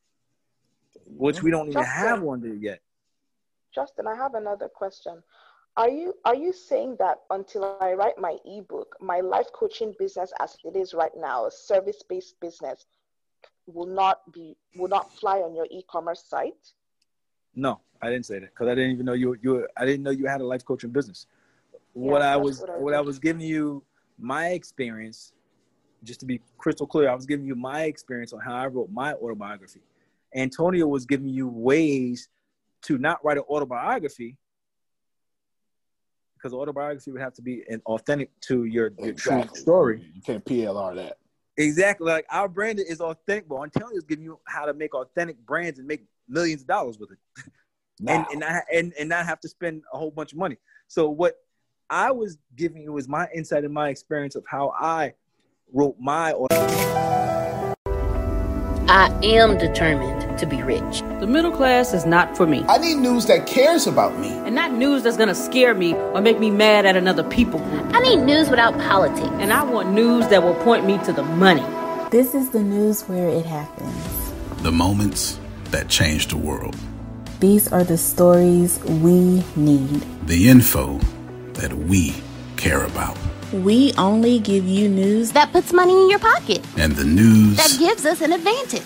Speaker 7: which we don't even have one there yet.
Speaker 11: Justin, I have another question. Are you saying that until I write my ebook, my life coaching business as it is right now, a service-based business, will not fly on your e-commerce site?
Speaker 7: No, I didn't say that because I didn't even know I didn't know you had a life coaching business.
Speaker 11: Yeah,
Speaker 7: What I was giving you my experience, just to be crystal clear, I was giving you my experience on how I wrote my autobiography. Antonio was giving you ways to not write an autobiography, because autobiography would have to be authentic to your true story.
Speaker 4: You can't PLR that.
Speaker 7: Exactly. Like our brand is authentic, but Antonio is giving you how to make authentic brands and make millions of dollars with it, and not have to spend a whole bunch of money. So what I was giving you was my insight and my experience of how I wrote my autobiography.
Speaker 14: I am determined to be rich.
Speaker 15: The middle class is not for me.
Speaker 16: I need news that cares about me.
Speaker 15: And not news that's going to scare me or make me mad at another people group.
Speaker 14: I need news without politics.
Speaker 15: And I want news that will point me to the money.
Speaker 17: This is the news where it happens.
Speaker 18: The moments that change the world.
Speaker 17: These are the stories we need.
Speaker 18: The info that we care about.
Speaker 17: We only give you news
Speaker 14: that puts money in your pocket.
Speaker 18: And the news
Speaker 14: that gives us an advantage.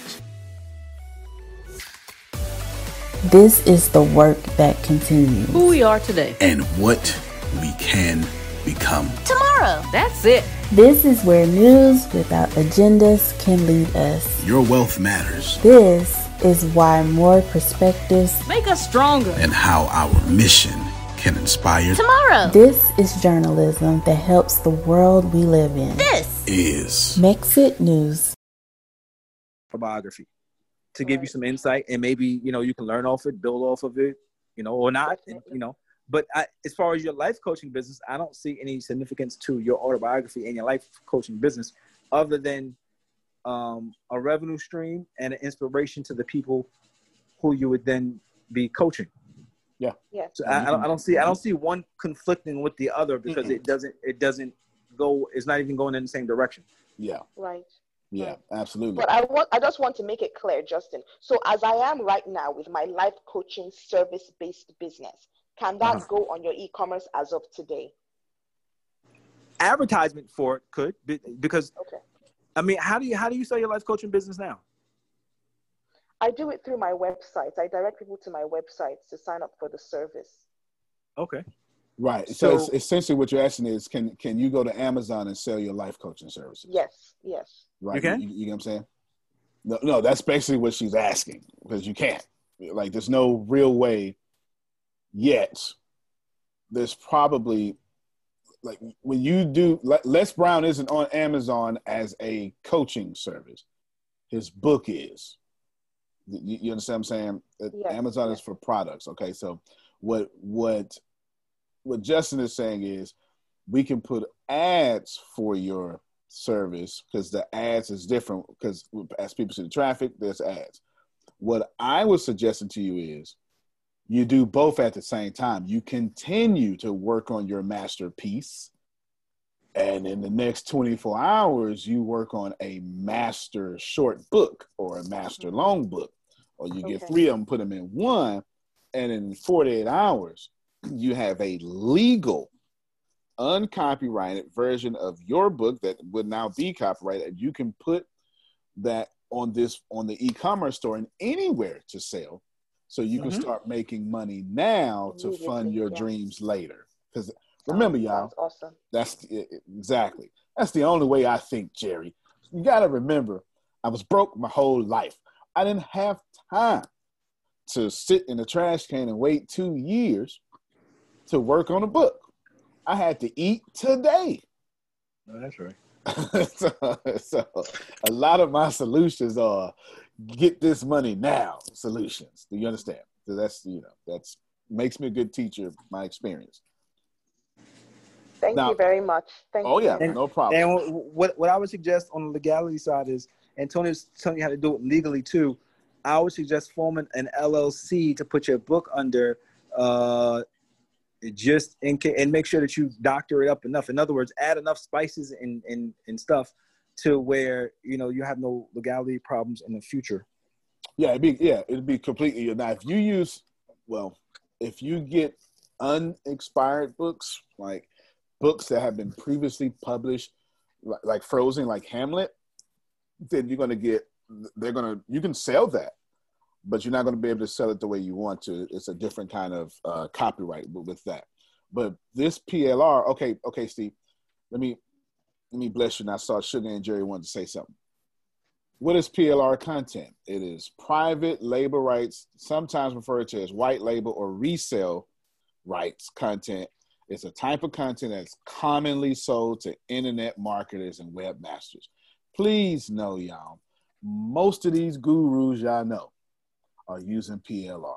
Speaker 17: This is the work that continues.
Speaker 15: Who we are today.
Speaker 18: And what we can become
Speaker 14: tomorrow.
Speaker 15: That's it.
Speaker 17: This is where news without agendas can lead us.
Speaker 18: Your wealth matters.
Speaker 17: This is why more perspectives
Speaker 15: make us stronger.
Speaker 18: And how our mission can inspire
Speaker 14: tomorrow.
Speaker 17: This is journalism that helps the world we live in.
Speaker 14: This
Speaker 18: is
Speaker 17: Mexit News.
Speaker 7: Biography to give you some insight, and maybe you can learn off it, build off of it, or not, But as far as your life coaching business, I don't see any significance to your autobiography and your life coaching business, other than a revenue stream and an inspiration to the people who you would then be coaching.
Speaker 4: Yeah.
Speaker 11: Yes.
Speaker 7: So I don't see one conflicting with the other, because it doesn't go. It's not even going in the same direction.
Speaker 4: Yeah.
Speaker 11: Right.
Speaker 4: Yeah, absolutely.
Speaker 11: But I just want to make it clear, Justin. So as I am right now with my life coaching service-based business, can that go on your e-commerce as of today?
Speaker 7: advertisement for it could because
Speaker 11: Okay.
Speaker 7: I mean, how do you sell your life coaching business now?
Speaker 11: I do it through my website. I direct people to my website to sign up for the service.
Speaker 7: Okay.
Speaker 4: Right. So it's essentially what you're asking is, can you go to Amazon and sell your life coaching services?
Speaker 11: Yes. Yes.
Speaker 4: Right.
Speaker 7: You can?
Speaker 4: You know what I'm saying? No, that's basically what she's asking, because you can't. Like, there's no real way yet. There's probably, like, when you do, Les Brown isn't on Amazon as a coaching service. His book is. You understand what I'm saying?
Speaker 11: Yes,
Speaker 4: Amazon is for products. Okay, so what Justin is saying is, we can put ads for your service, because the ads is different, because as people see the traffic, there's ads. What I was suggesting to you is you do both at the same time. You continue to work on your masterpiece, and in the next 24 hours, you work on a master short book or a master long book, or you get 3 of them, put them in one, and in 48 hours, you have a legal, uncopyrighted version of your book that would now be copyrighted. You can put that on the e-commerce store and anywhere to sell, so you can start making money now to fund your dreams later. Because remember, y'all,
Speaker 11: awesome.
Speaker 4: That's exactly. That's the only way I think, Jerry. You got to remember, I was broke my whole life. I didn't have time to sit in the trash can and wait 2 years to work on a book. I had to eat today.
Speaker 7: Oh, that's right.
Speaker 4: so a lot of my solutions are get this money now solutions. Do you understand? So that's makes me a good teacher, my experience.
Speaker 11: Thank you very much.
Speaker 4: No problem.
Speaker 7: And what I would suggest on the legality side is, and Tony's telling you how to do it legally too, I would suggest forming an LLC to put your book under, just in case, and make sure that you doctor it up enough. In other words, add enough spices and stuff to where you have no legality problems in the future.
Speaker 4: It'd be completely. Now, if you get unexpired books, like books that have been previously published, like Frozen, like Hamlet, then you can sell that, but you're not going to be able to sell it the way you want to. It's a different kind of copyright with that. But this PLR, okay, Steve, let me bless you. And I saw Sugar and Jerry wanted to say something. What is PLR content? It is private label rights, sometimes referred to as white label or resale rights content. It's a type of content that's commonly sold to internet marketers and webmasters. Please know, y'all, most of these gurus y'all know are using PLR.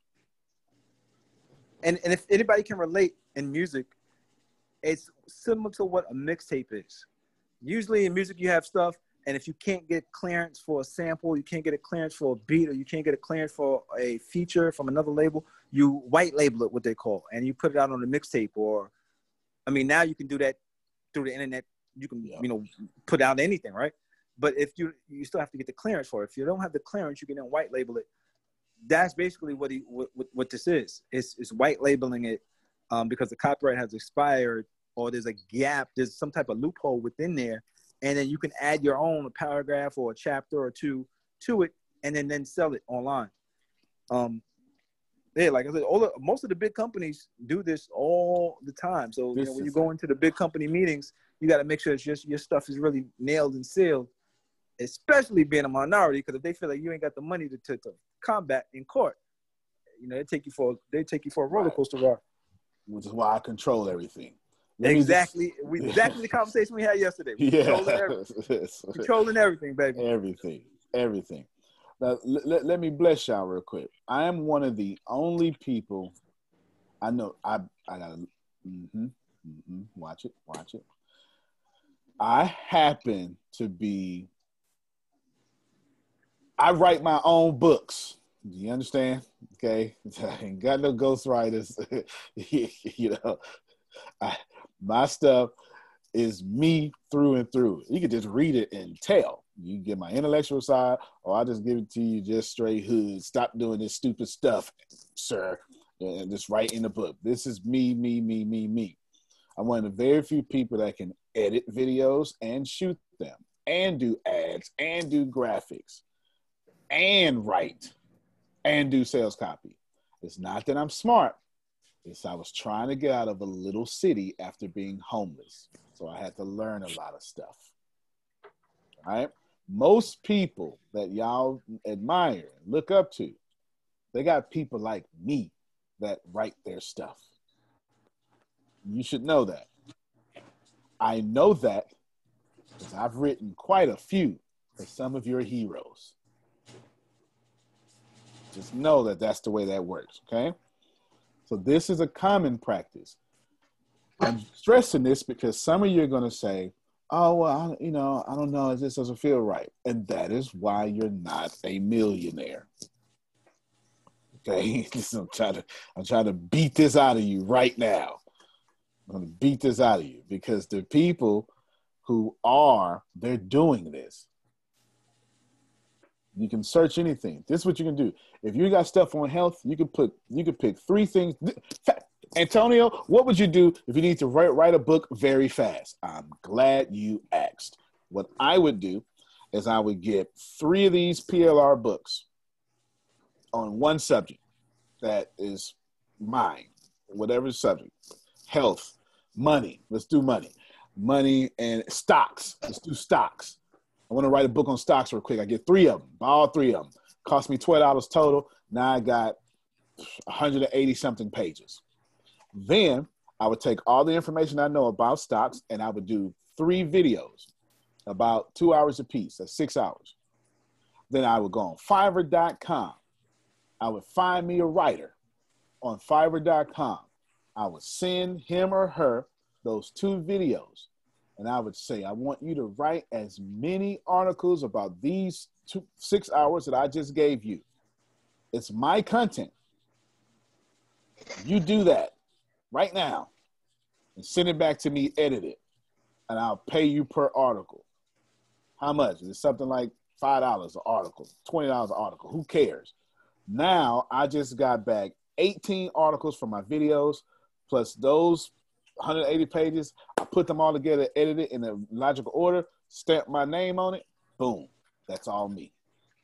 Speaker 7: And if anybody can relate in music, it's similar to what a mixtape is. Usually in music you have stuff, and if you can't get clearance for a sample, you can't get a clearance for a beat, or you can't get a clearance for a feature from another label, you white label it, what they call, and you put it out on a mixtape. Or, I mean, now you can do that through the internet. You can, put out anything, right? But if you still have to get the clearance for it. If you don't have the clearance, you can then white label it. That's basically what this is. It's white labeling it because the copyright has expired, or there's a gap, there's some type of loophole within there, and then you can add your own paragraph or a chapter or two to it, and then sell it online. Like I said, most of the big companies do this all the time. So when you go into the big company meetings, you got to make sure your stuff is really nailed and sealed, especially being a minority, because if they feel like you ain't got the money to combat in court, they take you for a roller coaster ride.
Speaker 4: Which is why I control everything.
Speaker 7: Exactly the conversation we had yesterday. Controlling everything, baby.
Speaker 4: Everything. Now, let me bless y'all real quick. I am one of the only people I know. I gotta watch it. I happen to be. I write my own books. Do you understand? Okay, I ain't got no ghostwriters. My stuff is me through and through. You can just read it and tell. You get my intellectual side, or I just give it to you just straight hood. Stop doing this stupid stuff, sir, and just write in the book. This is me. I'm one of the very few people that can edit videos and shoot them and do ads and do graphics and write and do sales copy. It's not that I'm smart. It's I was trying to get out of a little city after being homeless. So I had to learn a lot of stuff. All right? Most people that y'all admire and look up to, they got people like me that write their stuff. You should know that. I know that because I've written quite a few for some of your heroes. Just know that that's the way that works, okay? So this is a common practice. I'm stressing this because some of you are going to say, oh, well, I don't know, this doesn't feel right. And that is why you're not a millionaire. Okay? I'm trying to beat this out of you right now. I'm going to beat this out of you because the people who they're doing this. You can search anything. This is what you can do. If you got stuff on health, you could pick 3 things. Antonio, what would you do if you need to write a book very fast? I'm glad you asked. What I would do is I would get 3 of these PLR books on one subject that is mine, whatever subject. Health, money. Let's do money. Money and stocks. Let's do stocks. I want to write a book on stocks real quick. I get 3 of them, buy all 3 of them. Cost me $12 total. Now I got 180 something pages. Then I would take all the information I know about stocks and I would do 3 videos about 2 hours apiece. That's 6 hours. Then I would go on Fiverr.com. I would find me a writer on Fiverr.com. I would send him or her those 2 videos. And I would say, I want you to write as many articles about these 6 hours that I just gave you. It's my content. You do that right now and send it back to me, edit it, and I'll pay you per article. How much? It's something like $5 an article, $20 an article. Who cares? Now I just got back 18 articles from my videos, plus those 180 pages. I put them all together, edit it in a logical order, stamp my name on it. Boom. That's all me.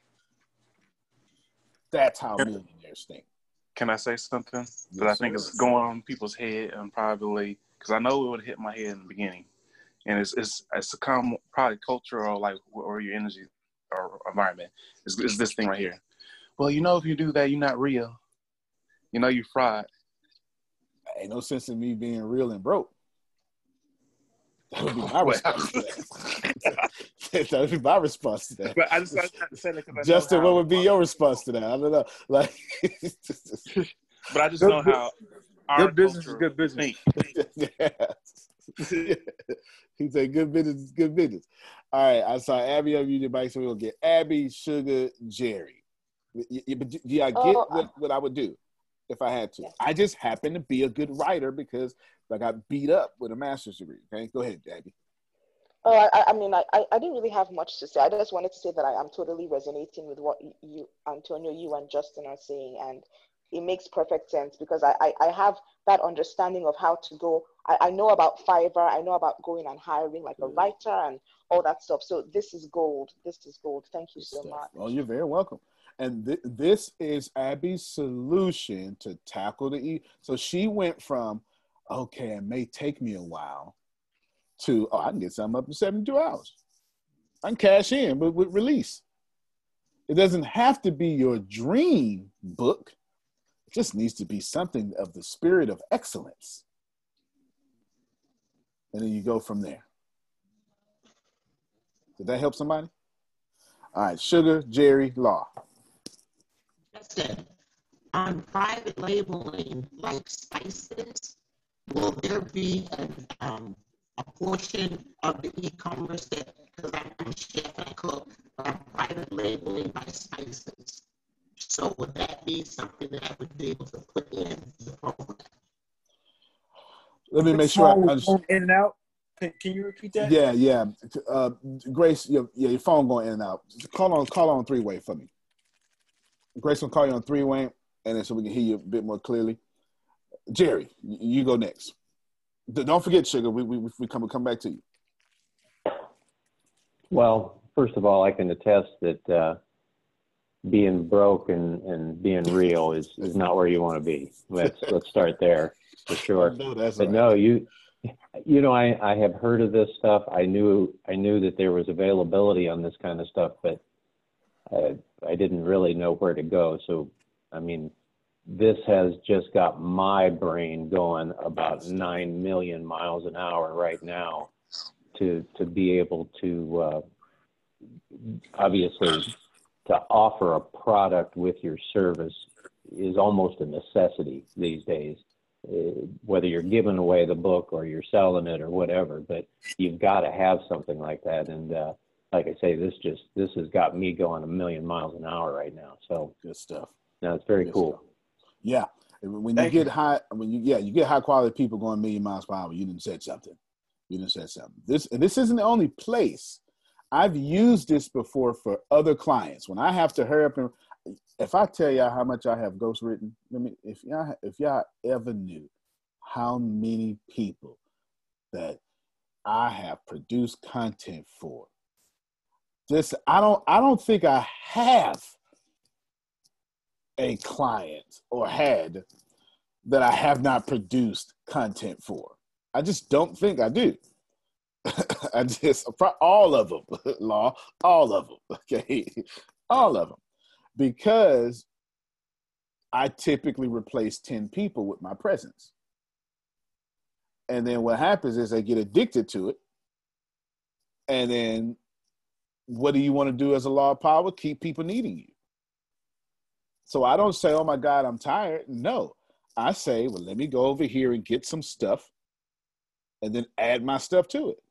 Speaker 4: That's how millionaires think.
Speaker 12: Can I say something that
Speaker 4: Yes,
Speaker 12: I think
Speaker 4: sir.
Speaker 12: is going on people's head and probably because I know it would hit my head in the beginning, and it's a common probably cultural like or your energy or environment is this thing right here. Well, if you do that, you're not real. You fraud.
Speaker 4: Ain't no sense in me being real and broke. That would be my response to that. That would be my response to that.
Speaker 12: But I just had to say that because
Speaker 4: Justin, what would be your response to that? I don't know. Like,
Speaker 12: but I just know how our
Speaker 7: good business is good business.
Speaker 4: He said, "Good business is good business." All right, I saw Abby on your bike, so we'll get Abby, Sugar, Jerry. But do I get what I would do if I had to? I just happen to be a good writer because I got beat up with a master's degree. Okay, go ahead, Abby.
Speaker 11: Oh, I didn't really have much to say. I just wanted to say that I am totally resonating with what you, Antonio, you and Justin are saying, and it makes perfect sense because I have that understanding of how to go. I know about Fiverr. I know about going and hiring like a writer and all that stuff. So this is gold. This is gold. Thank you so much.
Speaker 4: Oh, you're very welcome. And this is Abby's solution to tackle the So she went from, okay, it may take me a while, to, I can get something up in 72 hours. I can cash in with release. It doesn't have to be your dream book. It just needs to be something of the spirit of excellence. And then you go from there. Did that help somebody? All right, Sugar, Jerry, Law.
Speaker 19: Justin, on private labeling like spices, will there be a portion of the e-commerce that, because I'm a chef and I cook, but I'm private labeling my spices. So would that be something that I would be able to put in the program?
Speaker 4: Let me make sure I
Speaker 7: understand. In and out. Can you repeat that?
Speaker 4: Yeah. Grace, your phone going in and out. Call on 3-way for me. Grace will call you on 3-way, and then so we can hear you a bit more clearly. Jerry, you go next. Don't forget, Sugar. We come back to you.
Speaker 13: Well, first of all, I can attest that being broke and being real is not where you want to be. Let's start there for sure.
Speaker 4: No, that's
Speaker 13: but
Speaker 4: right.
Speaker 13: no, I have heard of this stuff. I knew that there was availability on this kind of stuff, but I didn't really know where to go. So, I mean, this has just got my brain going about 9 million miles an hour right now to be able to obviously to offer a product with your service is almost a necessity these days. Whether you're giving away the book or you're selling it or whatever, but you've got to have something like that. And like I say, this has got me going 1 million miles an hour right now. So
Speaker 4: good stuff.
Speaker 13: No, it's very cool.
Speaker 4: Stuff. Yeah, when you get high quality people going 1 million miles per hour, you didn't say something. This isn't the only place. I've used this before for other clients when I have to hurry up and. If I tell y'all how much I have ghostwritten, if y'all ever knew how many people that I have produced content for, I don't think I have a client or had that I have not produced content for. I just don't think I do. All of them, Law, all of them, okay, all of them. Because I typically replace 10 people with my presence. And then what happens is they get addicted to it. And then what do you want to do as a law of power? Keep people needing you. So I don't say, oh my God, I'm tired. No, I say, well, let me go over here and get some stuff and then add my stuff to it.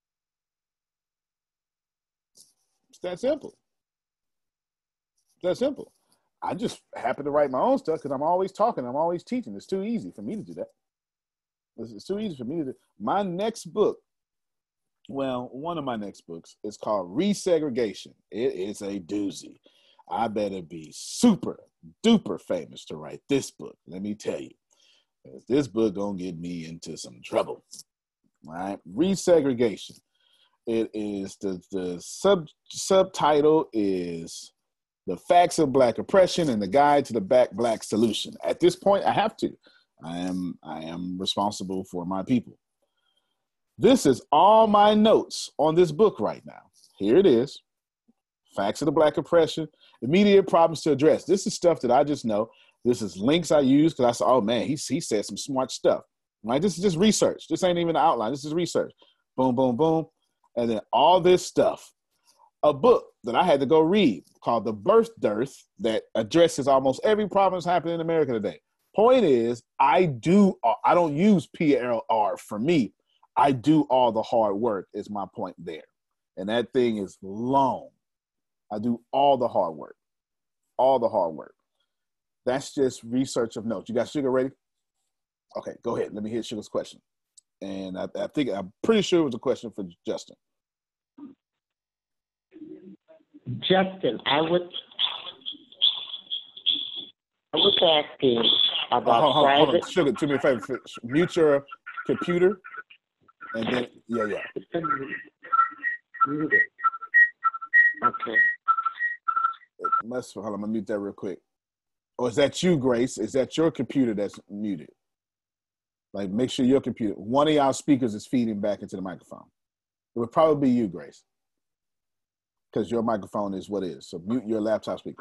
Speaker 4: It's that simple. That simple. I just happen to write my own stuff because I'm always talking. I'm always teaching. It's too easy for me to do that. It's too easy for me to do. My next book, well, one of my next books is called Resegregation. It is a doozy. I better be super duper famous to write this book. Let me tell you. This book gonna get me into some trouble. All right. Resegregation. It is the subtitle is The Facts of Black Oppression and the Guide to the Black Solution. At this point, I have to. I am responsible for my people. This is all my notes on this book right now. Here it is. Facts of the Black Oppression, immediate problems to address. This is stuff that I just know. This is links I use because I said, oh man, he said some smart stuff. Right? This is just research. This ain't even the outline. This is research. Boom, boom, boom. And then all this stuff. A book that I had to go read called The Birth Dearth that addresses almost every problem that's happening in America today. Point is, I don't use PLR for me. I do all the hard work is my point there. And that thing is long. I do all the hard work. All the hard work. That's just research of notes. You got Sugar ready? Okay, go ahead. Let me hear Sugar's question. And I'm pretty sure it was a question for Justin.
Speaker 19: Justin, I was asking about
Speaker 4: hold on. Sugar, do me a favor. Mute your computer, and then yeah.
Speaker 19: Okay.
Speaker 4: Hold on, I'm gonna mute that real quick. Or is that you, Grace? Is that your computer that's muted? Like, make sure your computer, one of y'all speakers is feeding back into the microphone. It would probably be you, Grace. Because your microphone is what it is. So mute your laptop speaker.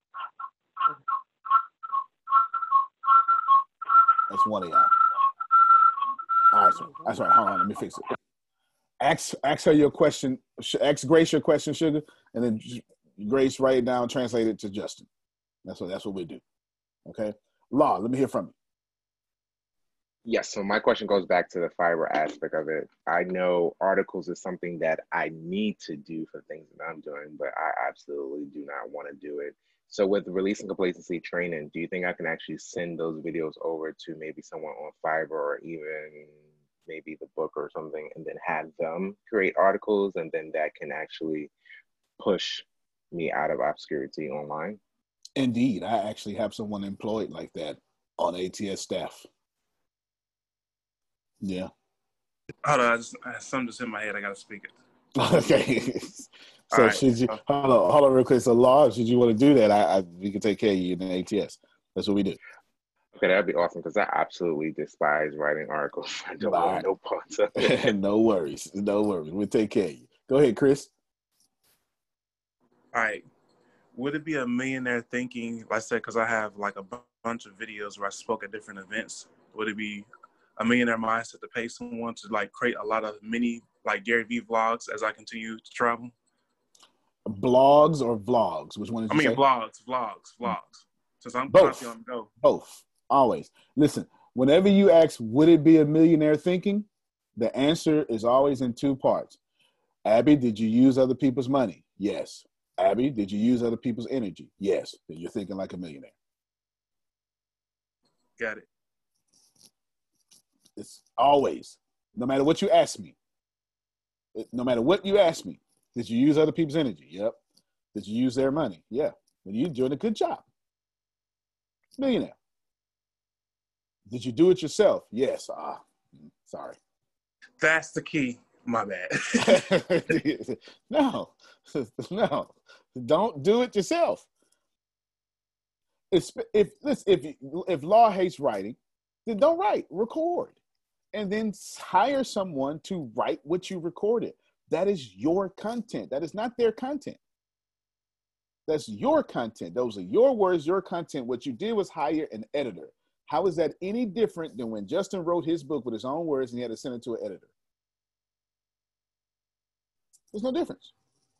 Speaker 4: That's one of y'all. All right, so that's right. Hold on, let me fix it. Ask her your question. Ask Grace your question, Sugar, and then Grace write it down, translate it to Justin. That's what we do. Okay, Law. Let me hear from you.
Speaker 20: Yes, so my question goes back to the fiber aspect of it. I know articles is something that I need to do for things that I'm doing, but I absolutely do not want to do it. So with releasing complacency training, do you think I can actually send those videos over to maybe someone on Fiverr or even maybe the book or something, and then have them create articles, and then that can actually push me out of obscurity online?
Speaker 4: Indeed, I actually have someone employed like that on ATS staff. Yeah,
Speaker 12: Hold on, something just in my head. I gotta speak it.
Speaker 4: Okay. So
Speaker 12: right.
Speaker 4: should you hold on real quick? So Law, should you want to do that? We can take care of you in the ATS. That's what we do.
Speaker 20: Okay, that'd be awesome because I absolutely despise writing articles. I don't want no parts of it.
Speaker 4: No worries. No worries. We'll take care of you. Go ahead, Chris.
Speaker 12: All right. Would it be a millionaire thinking, like I said, because I have like a bunch of videos where I spoke at different events, would it be a millionaire mindset to pay someone to like create a lot of mini like Gary Vee vlogs as I continue to travel?
Speaker 4: Blogs or vlogs? Which one did you say?
Speaker 12: Vlogs. Since I'm
Speaker 4: both.
Speaker 12: constantly on the go.
Speaker 4: Both. Always. Listen, whenever you ask, would it be a millionaire thinking? The answer is always in two parts. Abby, did you use other people's money? Yes. Abby, did you use other people's energy? Yes. Then you're thinking like a millionaire.
Speaker 12: Got it.
Speaker 4: It's always, no matter what you ask me, no matter what you ask me, did you use other people's energy? Yep. Did you use their money? Yeah. Well, you're doing a good job. Millionaire. Did you do it yourself? Yes. Sorry.
Speaker 12: That's the key. My bad.
Speaker 4: No. Don't do it yourself. If Law hates writing, then don't write. Record. And then hire someone to write what you recorded. That is your content. That is not their content. That's your content. Those are your words, your content. What you did was hire an editor. How is that any different than when Justin wrote his book with his own words and he had to send it to an editor? There's no difference.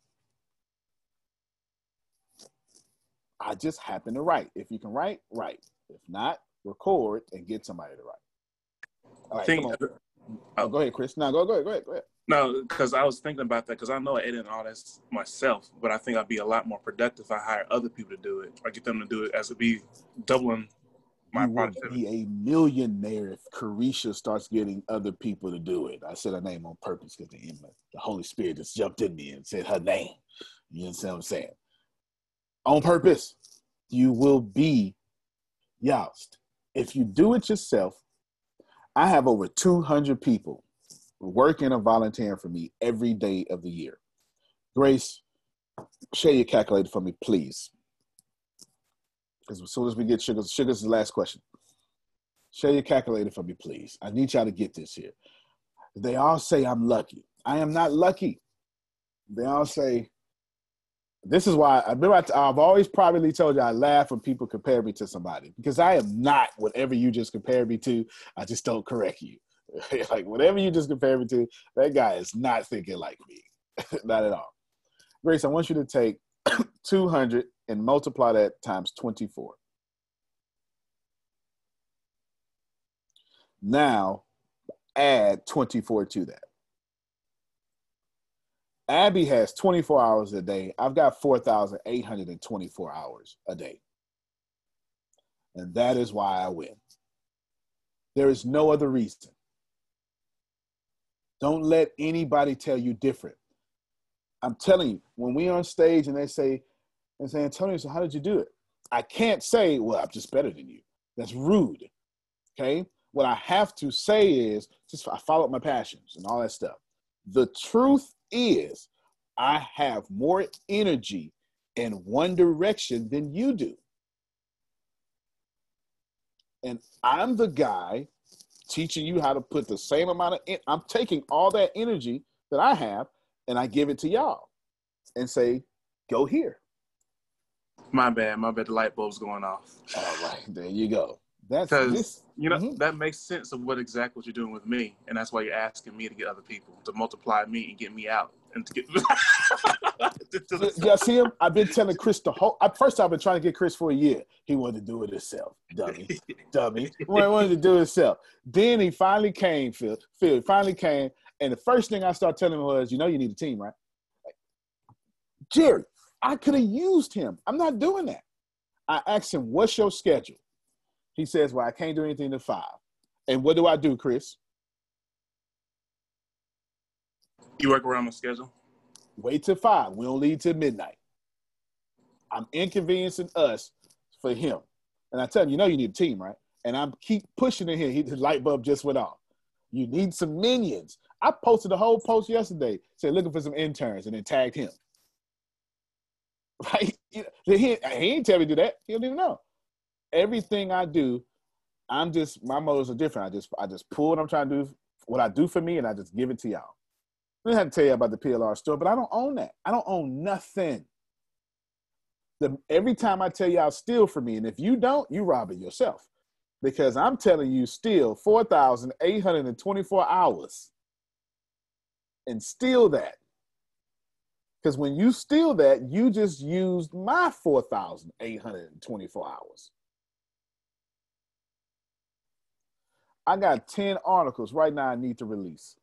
Speaker 4: I just happen to write. If you can write, write. If not, record and get somebody to write. All right, come on. Go ahead, Chris. No, go ahead.
Speaker 12: No, because I was thinking about that because I know I edit all this myself, but I think I'd be a lot more productive if I hire other people to do it or get them to do it as it be doubling my productivity.
Speaker 4: You would be a millionaire if Carisha starts getting other people to do it. I said her name on purpose because the Holy Spirit just jumped in me and said her name. You understand what I'm saying? On purpose. You will be Youst. If you do it yourself, I have over 200 people working or volunteering for me every day of the year. Grace, share your calculator for me, please. Because as soon as we get Sugar's the last question. Share your calculator for me, please. I need y'all to get this here. They all say I'm lucky. I am not lucky. They all say, this is why, I've always privately told you I laugh when people compare me to somebody. Because I am not whatever you just compared me to. I just don't correct you. Like, whatever you just compared me to, that guy is not thinking like me. Not at all. Grace, I want you to take 200 and multiply that times 24. Now, add 24 to that. Abby has 24 hours a day. I've got 4,824 hours a day. And that is why I win. There is no other reason. Don't let anybody tell you different. I'm telling you, when we're on stage and they say, Antonio, so how did you do it? I can't say, well, I'm just better than you. That's rude. Okay? What I have to say is, just I followed my passions and all that stuff. The truth is, I have more energy in one direction than you do. And I'm the guy teaching you how to put the same amount of, I'm taking all that energy that I have and I give it to y'all and say, go here.
Speaker 12: My bad. The light bulb's going off.
Speaker 4: All right, there you go. That's
Speaker 12: because that makes sense of what you're doing with me, and that's why you're asking me to get other people to multiply me and get me out and to get.
Speaker 4: Yeah, see him. I've been telling Chris first I've been trying to get Chris for a year. He wanted to do it himself, dummy. He wanted to do it himself. Then he finally came, Phil. He finally came, and the first thing I started telling him was, you need a team, right? Like, Jerry, I could have used him. I'm not doing that. I asked him, what's your schedule? He says, well, I can't do anything till 5. And what do I do, Chris?
Speaker 12: You work around my schedule?
Speaker 4: Wait till 5. We don't leave till midnight. I'm inconveniencing us for him. And I tell him, you need a team, right? And I'm keep pushing it here. His light bulb just went off. You need some minions. I posted a whole post yesterday, said looking for some interns, and then tagged him. Right? He ain't tell me to do that. He don't even know. Everything I do, my motives are different. I just pull what I'm trying to do, what I do for me, and I just give it to y'all. I didn't have to tell you about the PLR store, but I don't own that. I don't own nothing. Every time I tell you I'll steal from me, and if you don't, you rob it yourself. Because I'm telling you, steal 4,824 hours and steal that. Because when you steal that, you just used my 4,824 hours. I got 10 articles right now I need to release.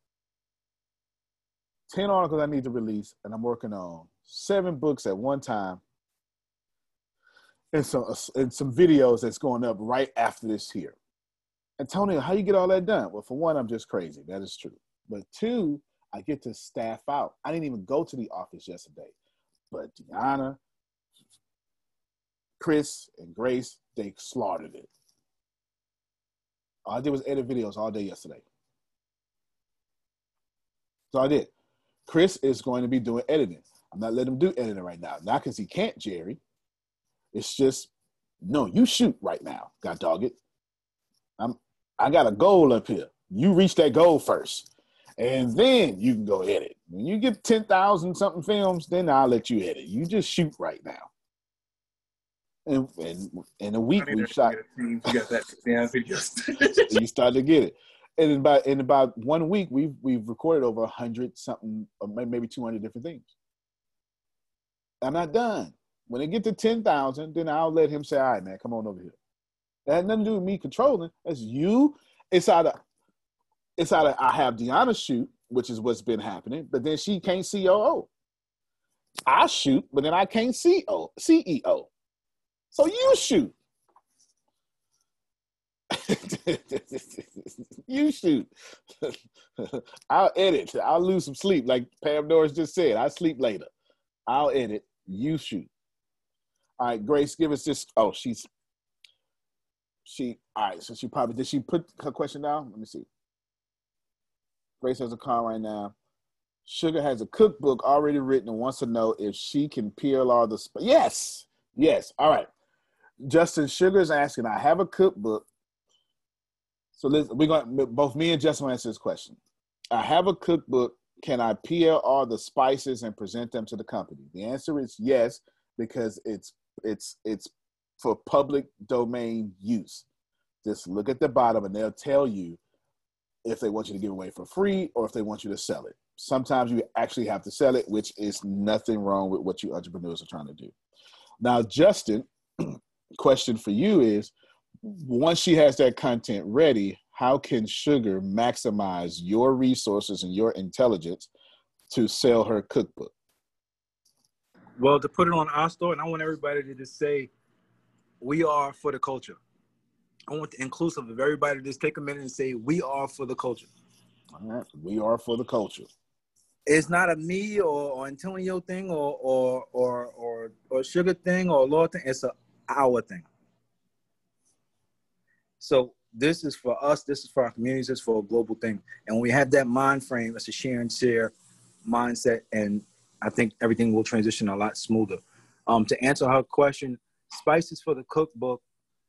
Speaker 4: 10 articles I need to release, and I'm working on 7 books at one time. And some videos that's going up right after this here. Antonio, how you get all that done? Well, for one, I'm just crazy. That is true. But 2, I get to staff out. I didn't even go to the office yesterday. But Deanna, Chris, and Grace, they slaughtered it. All I did was edit videos all day yesterday. So I did. Chris is going to be doing editing. I'm not letting him do editing right now. Not because he can't, Jerry. It's just, no, you shoot right now, God dog it. I got a goal up here. You reach that goal first, and then you can go edit. When you get 10,000 something films, then I'll let you edit. You just shoot right now. And in a week we shot.
Speaker 12: You got that damn videos.
Speaker 4: You start to get it, and in about 1 week we've recorded over 100 something, or maybe 200 different things. I'm not done. When it get to 10,000, then I'll let him say, all right, man, come on over here. That had nothing to do with me controlling. That's you. It's either I have Deanna shoot, which is what's been happening, but then she can't COO. I shoot, but then I can't CEO. So you shoot. You shoot. I'll edit. I'll lose some sleep. Like Pam Norris just said, I sleep later. I'll edit. You shoot. All right, Grace, give us this. Oh, all right, so did she put her question down? Let me see. Grace has a call right now. Sugar has a cookbook already written and wants to know if she can PLR the Yes. All right. Justin Sugar's asking, I have a cookbook. So both me and Justin will answer this question. I have a cookbook. Can I PLR the spices and present them to the company? The answer is yes, because it's for public domain use. Just look at the bottom and they'll tell you if they want you to give away for free or if they want you to sell it. Sometimes you actually have to sell it, which is nothing wrong with what you entrepreneurs are trying to do. Now, Justin, question for you is, once she has that content ready, how can Sugar maximize your resources and your intelligence to sell her cookbook?
Speaker 7: Well, to put it on our store, and I want everybody to just say, we are for the culture. I want the inclusive of everybody to just take a minute and say, we are for the culture.
Speaker 4: All right, we are for the culture.
Speaker 7: It's not a me or Antonio thing or Sugar thing or Laura thing. It's our thing. So this is for us. This is for our communities. This is for a global thing. And when we have that mind frame, it's a share and share mindset. And I think everything will transition a lot smoother. To answer her question, spices for the cookbook,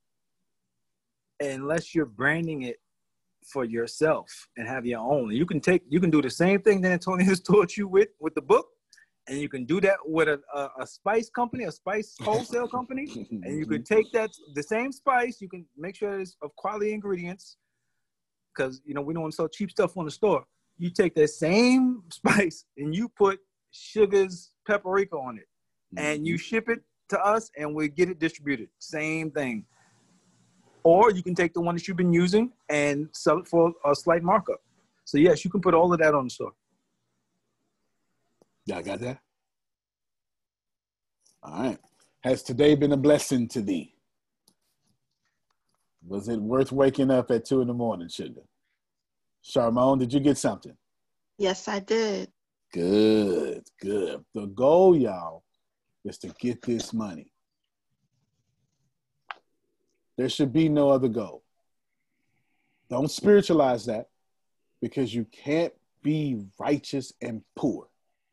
Speaker 7: unless you're branding it for yourself and have your own. You can do the same thing that Antonio has taught you with the book, and you can do that with a spice company, a spice wholesale company, and you can take the same spice, you can make sure it's of quality ingredients, because we don't want to sell cheap stuff on the store. You take that same spice and you put Sugar's paprika on it, and you ship it to us, and we get it distributed. Same thing. Or you can take the one that you've been using and sell it for a slight markup. So yes, you can put all of that on the store.
Speaker 4: Y'all got that? All right. Has today been a blessing to thee? Was it worth waking up at 2 a.m, Sugar? Charmone, did you get something?
Speaker 10: Yes, I did.
Speaker 4: Good. The goal, y'all, is to get this money. There should be no other goal. Don't spiritualize that. because you can't be righteous and poor.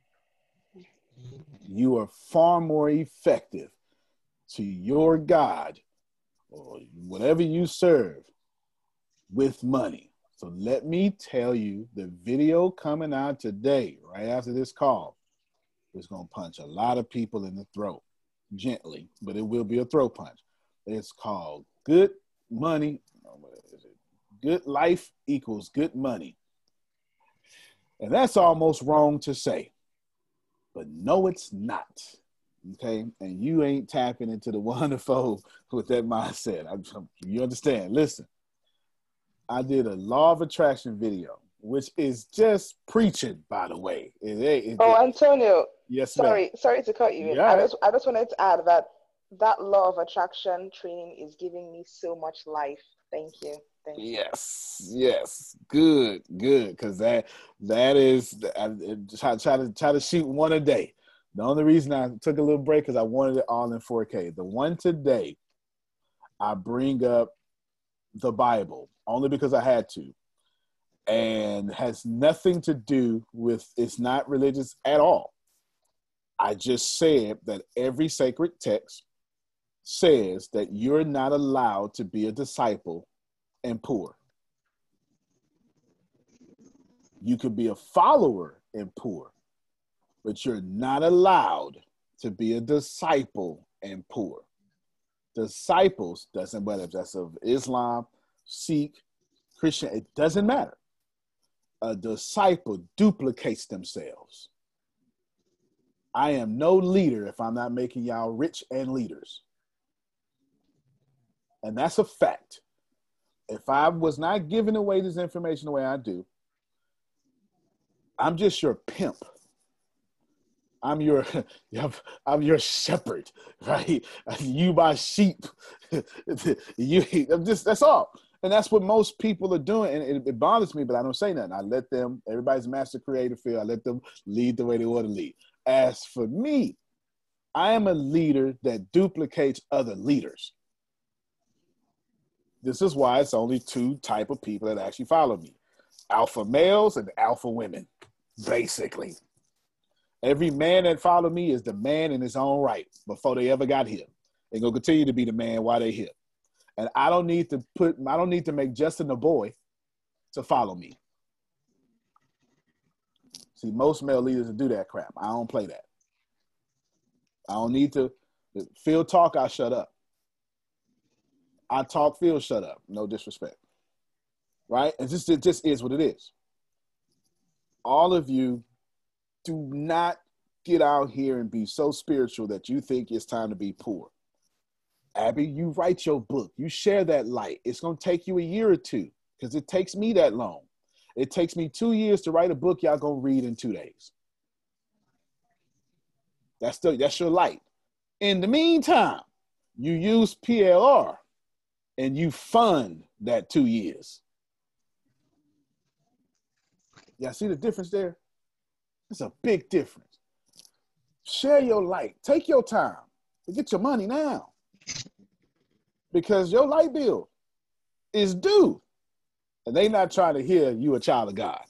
Speaker 4: You are far more effective to your God or whatever you serve with money. So let me tell you, the video coming out today, right after this call, is going to punch a lot of people in the throat, gently, but it will be a throat punch. It's called Good Money. Good life equals good money. And that's almost wrong to say, but no, it's not. Okay. And you ain't tapping into the wonderful with that mindset. You understand? Listen, I did a law of attraction video, which is just preaching, by the way.
Speaker 11: Antonio.
Speaker 4: Yes,
Speaker 11: sorry to cut you in.
Speaker 4: Yeah.
Speaker 11: I just wanted to add that law of attraction training is giving me so much life. Thank you.
Speaker 4: Yes. Good. Because that is, I try to shoot one a day. The only reason I took a little break because I wanted it all in 4K. The one today, I bring up the Bible only because I had to, and has nothing to do with, it's not religious at all. I just said that every sacred text says that you're not allowed to be a disciple and poor. You could be a follower and poor, but you're not allowed to be a disciple and poor. Disciples, doesn't matter if that's of Islam, Sikh, Christian, it doesn't matter. A disciple duplicates themselves. I am no leader if I'm not making y'all rich and leaders. And that's a fact. If I was not giving away this information the way I do, I'm just your pimp. I'm your shepherd, right? You my sheep. That's all. And that's what most people are doing. And it bothers me, but I don't say nothing. I let them, everybody's master creator field. I let them lead the way they want to lead. As for me, I am a leader that duplicates other leaders. This is why it's only two type of people that actually follow me. Alpha males and alpha women, basically. Every man that followed me is the man in his own right before they ever got here. They're going to continue to be the man while they're here. And I don't need to make Justin a boy to follow me. See, most male leaders do that crap. I don't play that. I don't need to. Phil talk, I shut up. I talk, Phil shut up. No disrespect. Right? And it just is what it is. All of you do not get out here and be so spiritual that you think it's time to be poor. Abby, you write your book. You share that light. It's going to take you a year or two because it takes me that long. It takes me 2 years to write a book y'all going to read in 2 days. That's your light. In the meantime, you use PLR and you fund that 2 years. Y'all see the difference there? It's a big difference. Share your light. Take your time. Get your money now. Because your light bill is due. And they're not trying to hear you a child of God.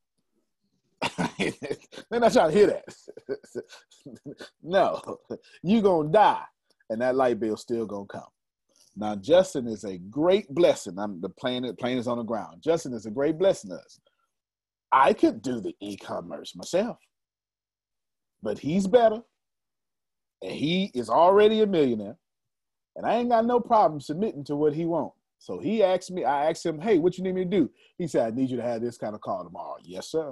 Speaker 4: They're not trying to hear that. No. You're going to die. And that light bill still going to come. Now, Justin is a great blessing. The plane is on the ground. Justin is a great blessing to us. I could do the e-commerce myself. But he's better. And he is already a millionaire. And I ain't got no problem submitting to what he wants. So he asked me, I asked him, hey, what you need me to do? He said, I need you to have this kind of call tomorrow. Yes, sir.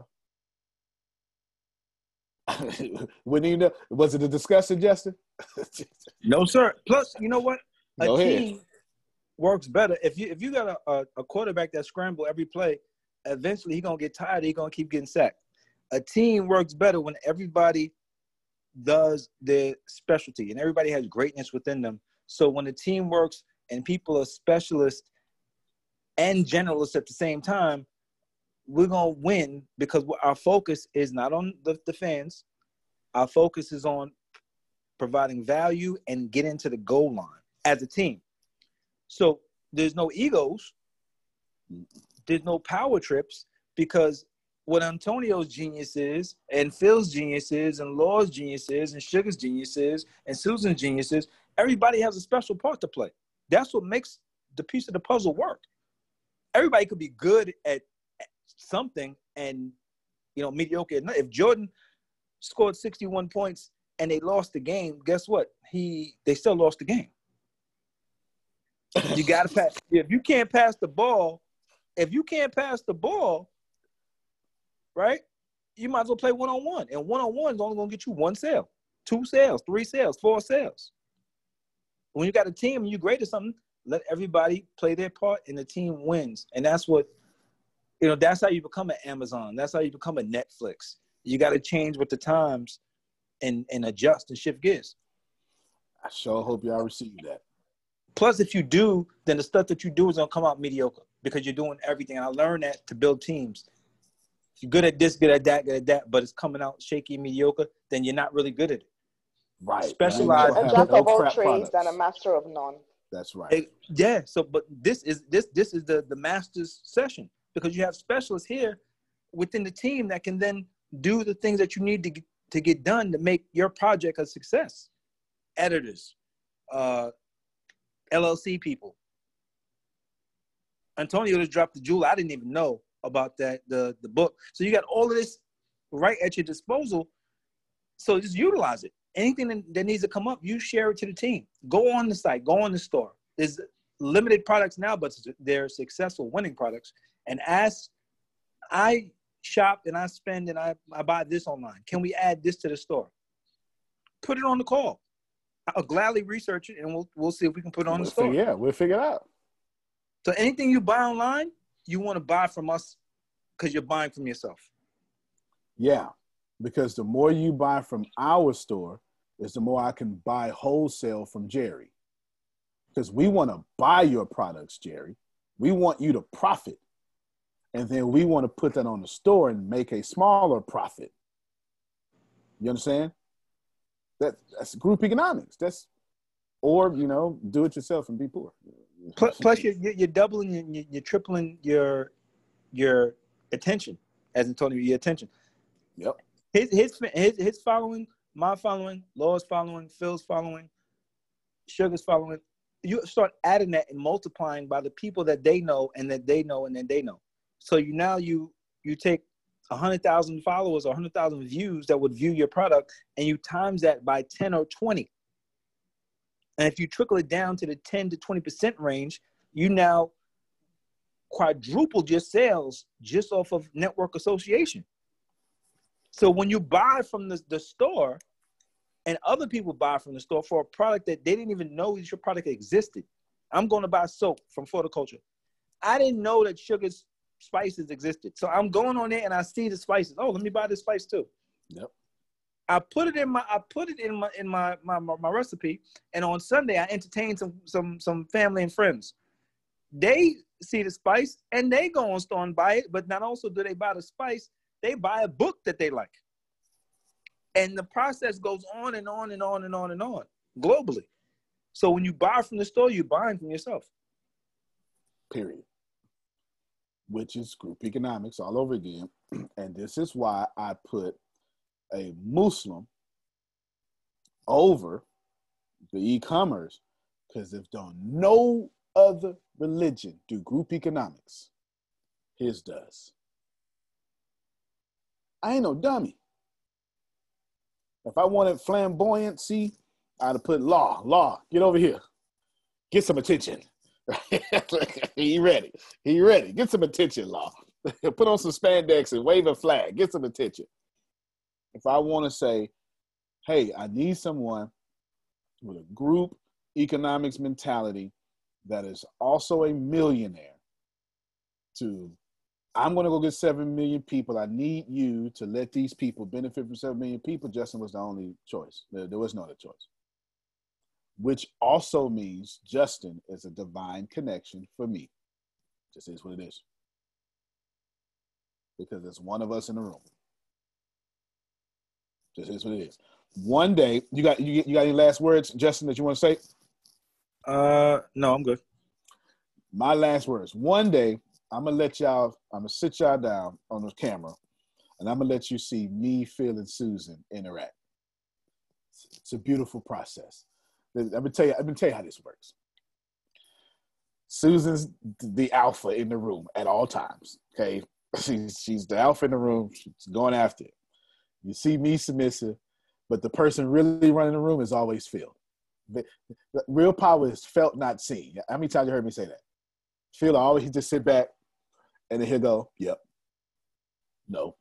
Speaker 4: Wouldn't you know? Was it a discussion, Justin?
Speaker 7: No, sir. Plus, you know what?
Speaker 4: Go ahead.
Speaker 7: Team works better. If you got a quarterback that scramble every play, eventually he's going to get tired. He's going to keep getting sacked. A team works better when everybody does their specialty and everybody has greatness within them. So when the team works and people are specialists and generalists at the same time, we're going to win because our focus is not on the fans. Our focus is on providing value and getting to the goal line as a team. So there's no egos. There's no power trips. because what Antonio's genius is, and Phil's genius is, and Law's genius is, and Sugar's genius is, and Susan's genius is, everybody has a special part to play. That's what makes the piece of the puzzle work. Everybody could be good at something and, mediocre. If Jordan scored 61 points and they lost the game, guess what? They still lost the game. You got to pass. If you can't pass the ball, right, you might as well play one-on-one. And one-on-one is only going to get you 1 sale, 2 sales, 3 sales, 4 sales. When you got a team and you're great at something, let everybody play their part and the team wins. And that's what, that's how you become an Amazon. That's how you become a Netflix. You got to change with the times and adjust and shift gears.
Speaker 4: I sure hope y'all receive that.
Speaker 7: Plus, if you do, then the stuff that you do is going to come out mediocre because you're doing everything. I learned that to build teams. If you're good at this, good at that, but it's coming out shaky and mediocre, then you're not really good at it.
Speaker 4: Right.
Speaker 7: Specialize.
Speaker 11: A jack of all trades and a master of none.
Speaker 4: That's right.
Speaker 7: But this is the master's session because you have specialists here within the team that can then do the things that you need to get done to make your project a success. Editors, LLC people. Antonio just dropped the jewel. I didn't even know about that, the book. So you got all of this right at your disposal. So just utilize it. Anything that needs to come up, you share it to the team. Go on the site, go on the store. There's limited products now, but they're successful winning products. And as I shop and I spend and I buy this online, can we add this to the store? Put it on the call. I'll gladly research it and we'll see if we can put it on the store.
Speaker 4: Yeah, we'll figure it out.
Speaker 7: So anything you buy online, you want to buy from us because you're buying from yourself.
Speaker 4: Yeah, because the more you buy from our store is the more I can buy wholesale from Jerry. Because we want to buy your products, Jerry. We want you to profit. And then we want to put that on the store and make a smaller profit. You understand? That's group economics. Or do it yourself and be poor.
Speaker 7: Plus, you're doubling, you're tripling your attention, as Antonio, your attention.
Speaker 4: Yep.
Speaker 7: His following, my following, Law's following, Phil's following, Sugar's following. You start adding that and multiplying by the people that they know and that they know and then they know. So you take 100,000 followers or 100,000 views that would view your product and you times that by 10 or 20. And if you trickle it down to the 10 to 20% range, you now quadrupled your sales just off of network association. So when you buy from the store and other people buy from the store for a product that they didn't even know that your product existed. I'm going to buy soap from Floriculture. I didn't know that Sugar's spices existed. So I'm going on there and I see the spices. Oh, let me buy this spice too.
Speaker 4: Yep.
Speaker 7: I put it in my recipe, and on Sunday I entertain some family and friends. They see the spice and they go on store and buy it, but not also do they buy the spice, they buy a book that they like. And the process goes on and on and on and on and on globally. So when you buy from the store, you're buying from yourself.
Speaker 4: Period. Which is group economics all over again. And this is why I put a Muslim over the e-commerce, because if don't no other religion do group economics, his does. I ain't no dummy. If I wanted flamboyancy, I'd have put law, get over here. Get some attention. He ready. Get some attention, Law. Put on some spandex and wave a flag. Get some attention. If I want to say, hey, I need someone with a group economics mentality that is also a millionaire I'm going to go get 7 million people. I need you to let these people benefit from 7 million people. Justin was the only choice. There was no other choice. Which also means Justin is a divine connection for me. Just is what it is. Because there's one of us in the room. Just is what it is. One day, you got any last words, Justin, that you want to say?
Speaker 7: No, I'm good.
Speaker 4: My last words. One day, I'm gonna sit y'all down on the camera, and I'm gonna let you see me, Phil, and Susan interact. It's a beautiful process. I'm gonna tell you how this works. Susan's the alpha in the room at all times. Okay, she's the alpha in the room. She's going after it. You see me submissive, but the person really running the room is always Phil. The real power is felt, not seen. How many times you heard me say that? Phil always just sit back, and then he'll go, "Yep, no,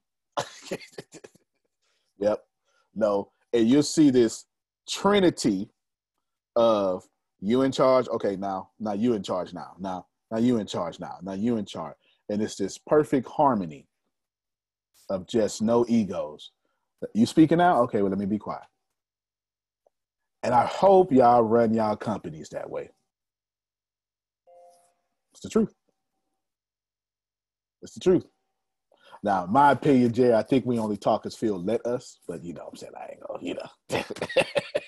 Speaker 4: yep, no," and you'll see this trinity of you in charge. Okay, now you in charge. Now you in charge. Now you in charge, and it's this perfect harmony of just no egos. You speaking now? Okay, well, let me be quiet. And I hope y'all run y'all companies that way. It's the truth. It's the truth. Now, in my opinion, Jerry, I think we only talk as Phil let us, but you know what I'm saying? I ain't gonna,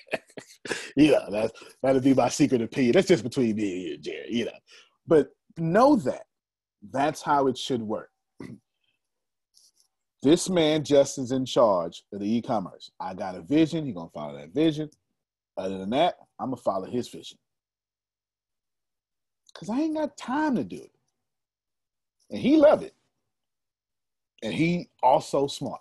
Speaker 4: that'll be my secret opinion. That's just between me and you, Jerry, But know that's how it should work. This man, Justin's in charge of the e-commerce. I got a vision. He's going to follow that vision. Other than that, I'm going to follow his vision. Because I ain't got time to do it. And he love it. And he also smart.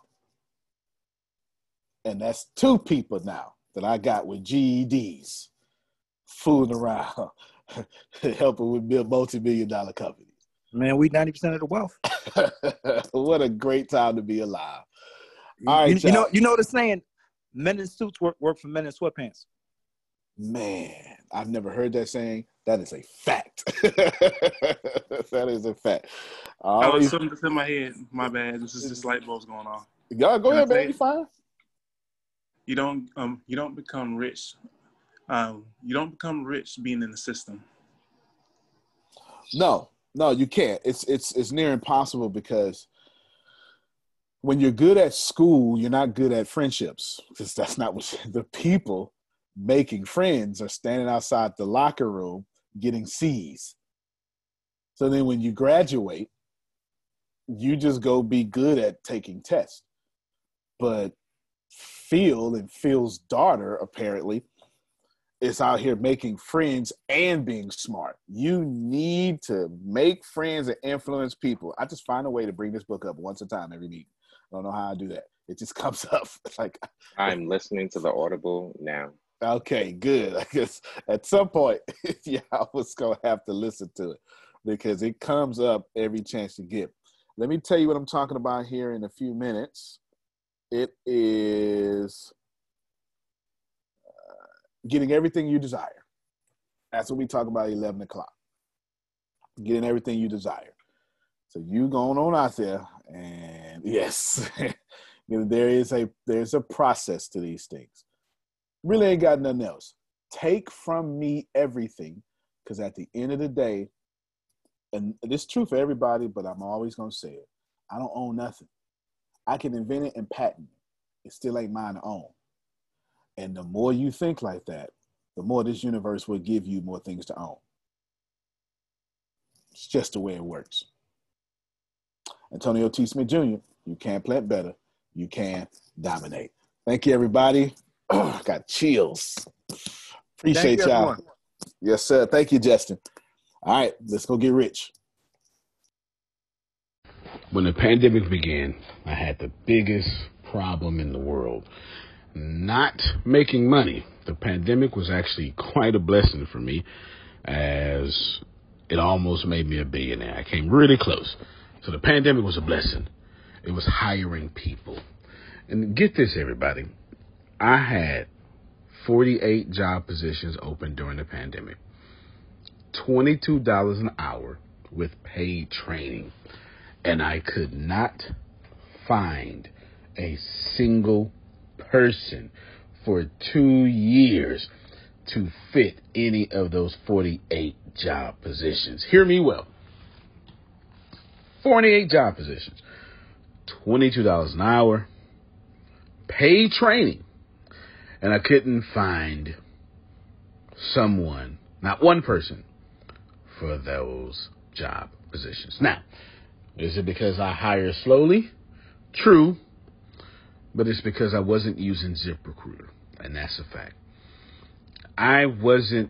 Speaker 4: And that's two people now that I got with GEDs fooling around, helping with multi-million-dollar companies.
Speaker 7: Man, we 90% of the wealth.
Speaker 4: What a great time to be alive. All right,
Speaker 7: you know the saying, men in suits work for men in sweatpants.
Speaker 4: Man, I've never heard that saying. That is a fact. That is a fact.
Speaker 12: I was something that's in my head. My bad. This is just light bulbs going on.
Speaker 4: Y'all go ahead, man. You fine.
Speaker 12: You don't become rich. You don't become rich being in the system.
Speaker 4: No, you can't. It's near impossible because when you're good at school, you're not good at friendships because that's not what the people making friends are standing outside the locker room getting C's. So then when you graduate, you just go be good at taking tests. But Phil and Phil's daughter apparently is out here making friends and being smart. You need to make friends and influence people. I just find a way to bring this book up once a time every meeting. I don't know how I do that. It just comes up. It's like
Speaker 20: I'm listening to the Audible now.
Speaker 4: Okay, good. I guess at some point, I was going to have to listen to it because it comes up every chance you get. Let me tell you what I'm talking about here in a few minutes. It is getting everything you desire. That's what we talk about at 11 o'clock. Getting everything you desire. So you going on out there and yes, there's a process to these things. Really ain't got nothing else. Take from me everything, because at the end of the day, and it's true for everybody, but I'm always going to say it, I don't own nothing. I can invent it and patent it. It still ain't mine to own. And the more you think like that, the more this universe will give you more things to own. It's just the way it works. Antonio T. Smith Jr., you can plant better. You can dominate. Thank you, everybody. Oh, got chills. Appreciate y'all. Everyone. Yes, sir. Thank you, Justin. All right, let's go get rich.
Speaker 18: When the pandemic began, I had the biggest problem in the world. Not making money. The pandemic was actually quite a blessing for me, as it almost made me a billionaire. I came really close. So the pandemic was a blessing. It was hiring people. And get this, everybody. I had 48 job positions open during the pandemic. $22 an hour with paid training. And I could not find a single person for 2 years to fit any of those 48 job positions. Hear me well. 48 job positions. $22 an hour. Paid training. And I couldn't find someone, not one person, for those job positions. Now, is it because I hire slowly? True, but it's because I wasn't using ZipRecruiter, and that's a fact. I wasn't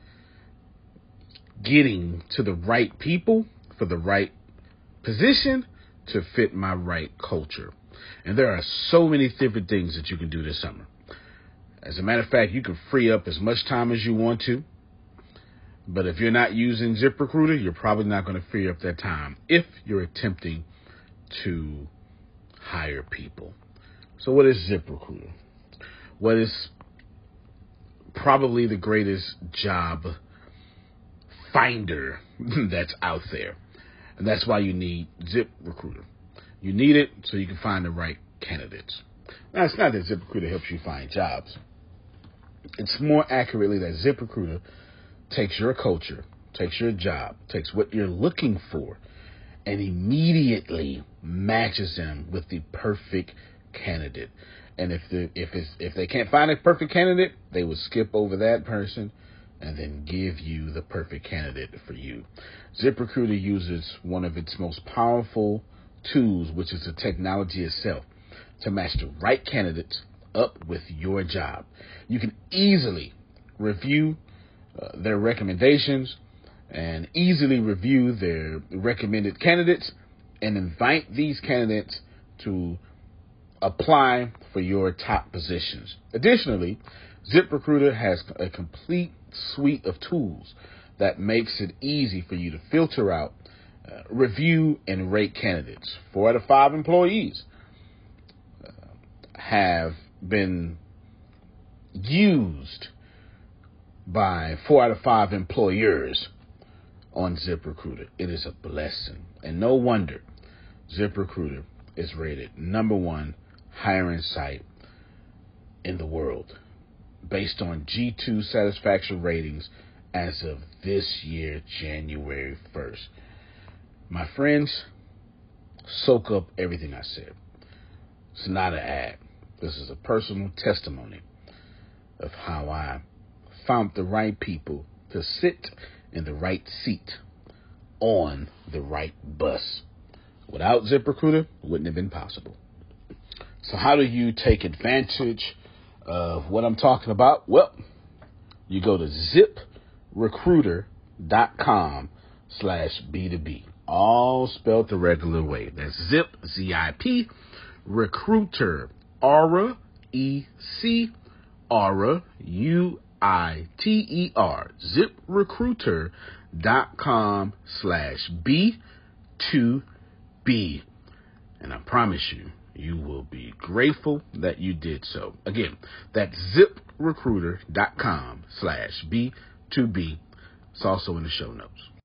Speaker 18: getting to the right people for the right position to fit my right culture. And there are so many different things that you can do this summer. As a matter of fact, you can free up as much time as you want to. But if you're not using ZipRecruiter, you're probably not going to free up that time if you're attempting to hire people. So what is ZipRecruiter? What is probably the greatest job finder that's out there. And that's why you need ZipRecruiter. You need it so you can find the right candidates. Now, it's not that ZipRecruiter helps you find jobs. It's more accurately that ZipRecruiter takes your culture, takes your job, takes what you're looking for, and immediately matches them with the perfect candidate. And if they can't find a perfect candidate, they will skip over that person and then give you the perfect candidate for you. ZipRecruiter uses one of its most powerful tools, which is the technology itself, to match the right candidates up with your job. You can easily review their recommendations and easily review their recommended candidates and invite these candidates to apply for your top positions. Additionally, ZipRecruiter has a complete suite of tools that makes it easy for you to filter out, review, and rate candidates. 4 out of 5 employees have been used by 4 out of 5 employers on ZipRecruiter. It is a blessing. And no wonder ZipRecruiter is rated #1 hiring site in the world based on G2 satisfaction ratings as of this year, January 1st. My friends, soak up everything I said. It's not an ad. This is a personal testimony of how I found the right people to sit in the right seat on the right bus. Without ZipRecruiter, it wouldn't have been possible. So how do you take advantage of what I'm talking about? Well, you go to ZipRecruiter.com/B2B. All spelled the regular way. That's Zip, Z-I-P, Recruiter, Aura, E-C, Aura, U-I-T-E-R, ZipRecruiter.com/B2B. And I promise you, you will be grateful that you did so. Again, that's ZipRecruiter.com/B2B. It's also in the show notes.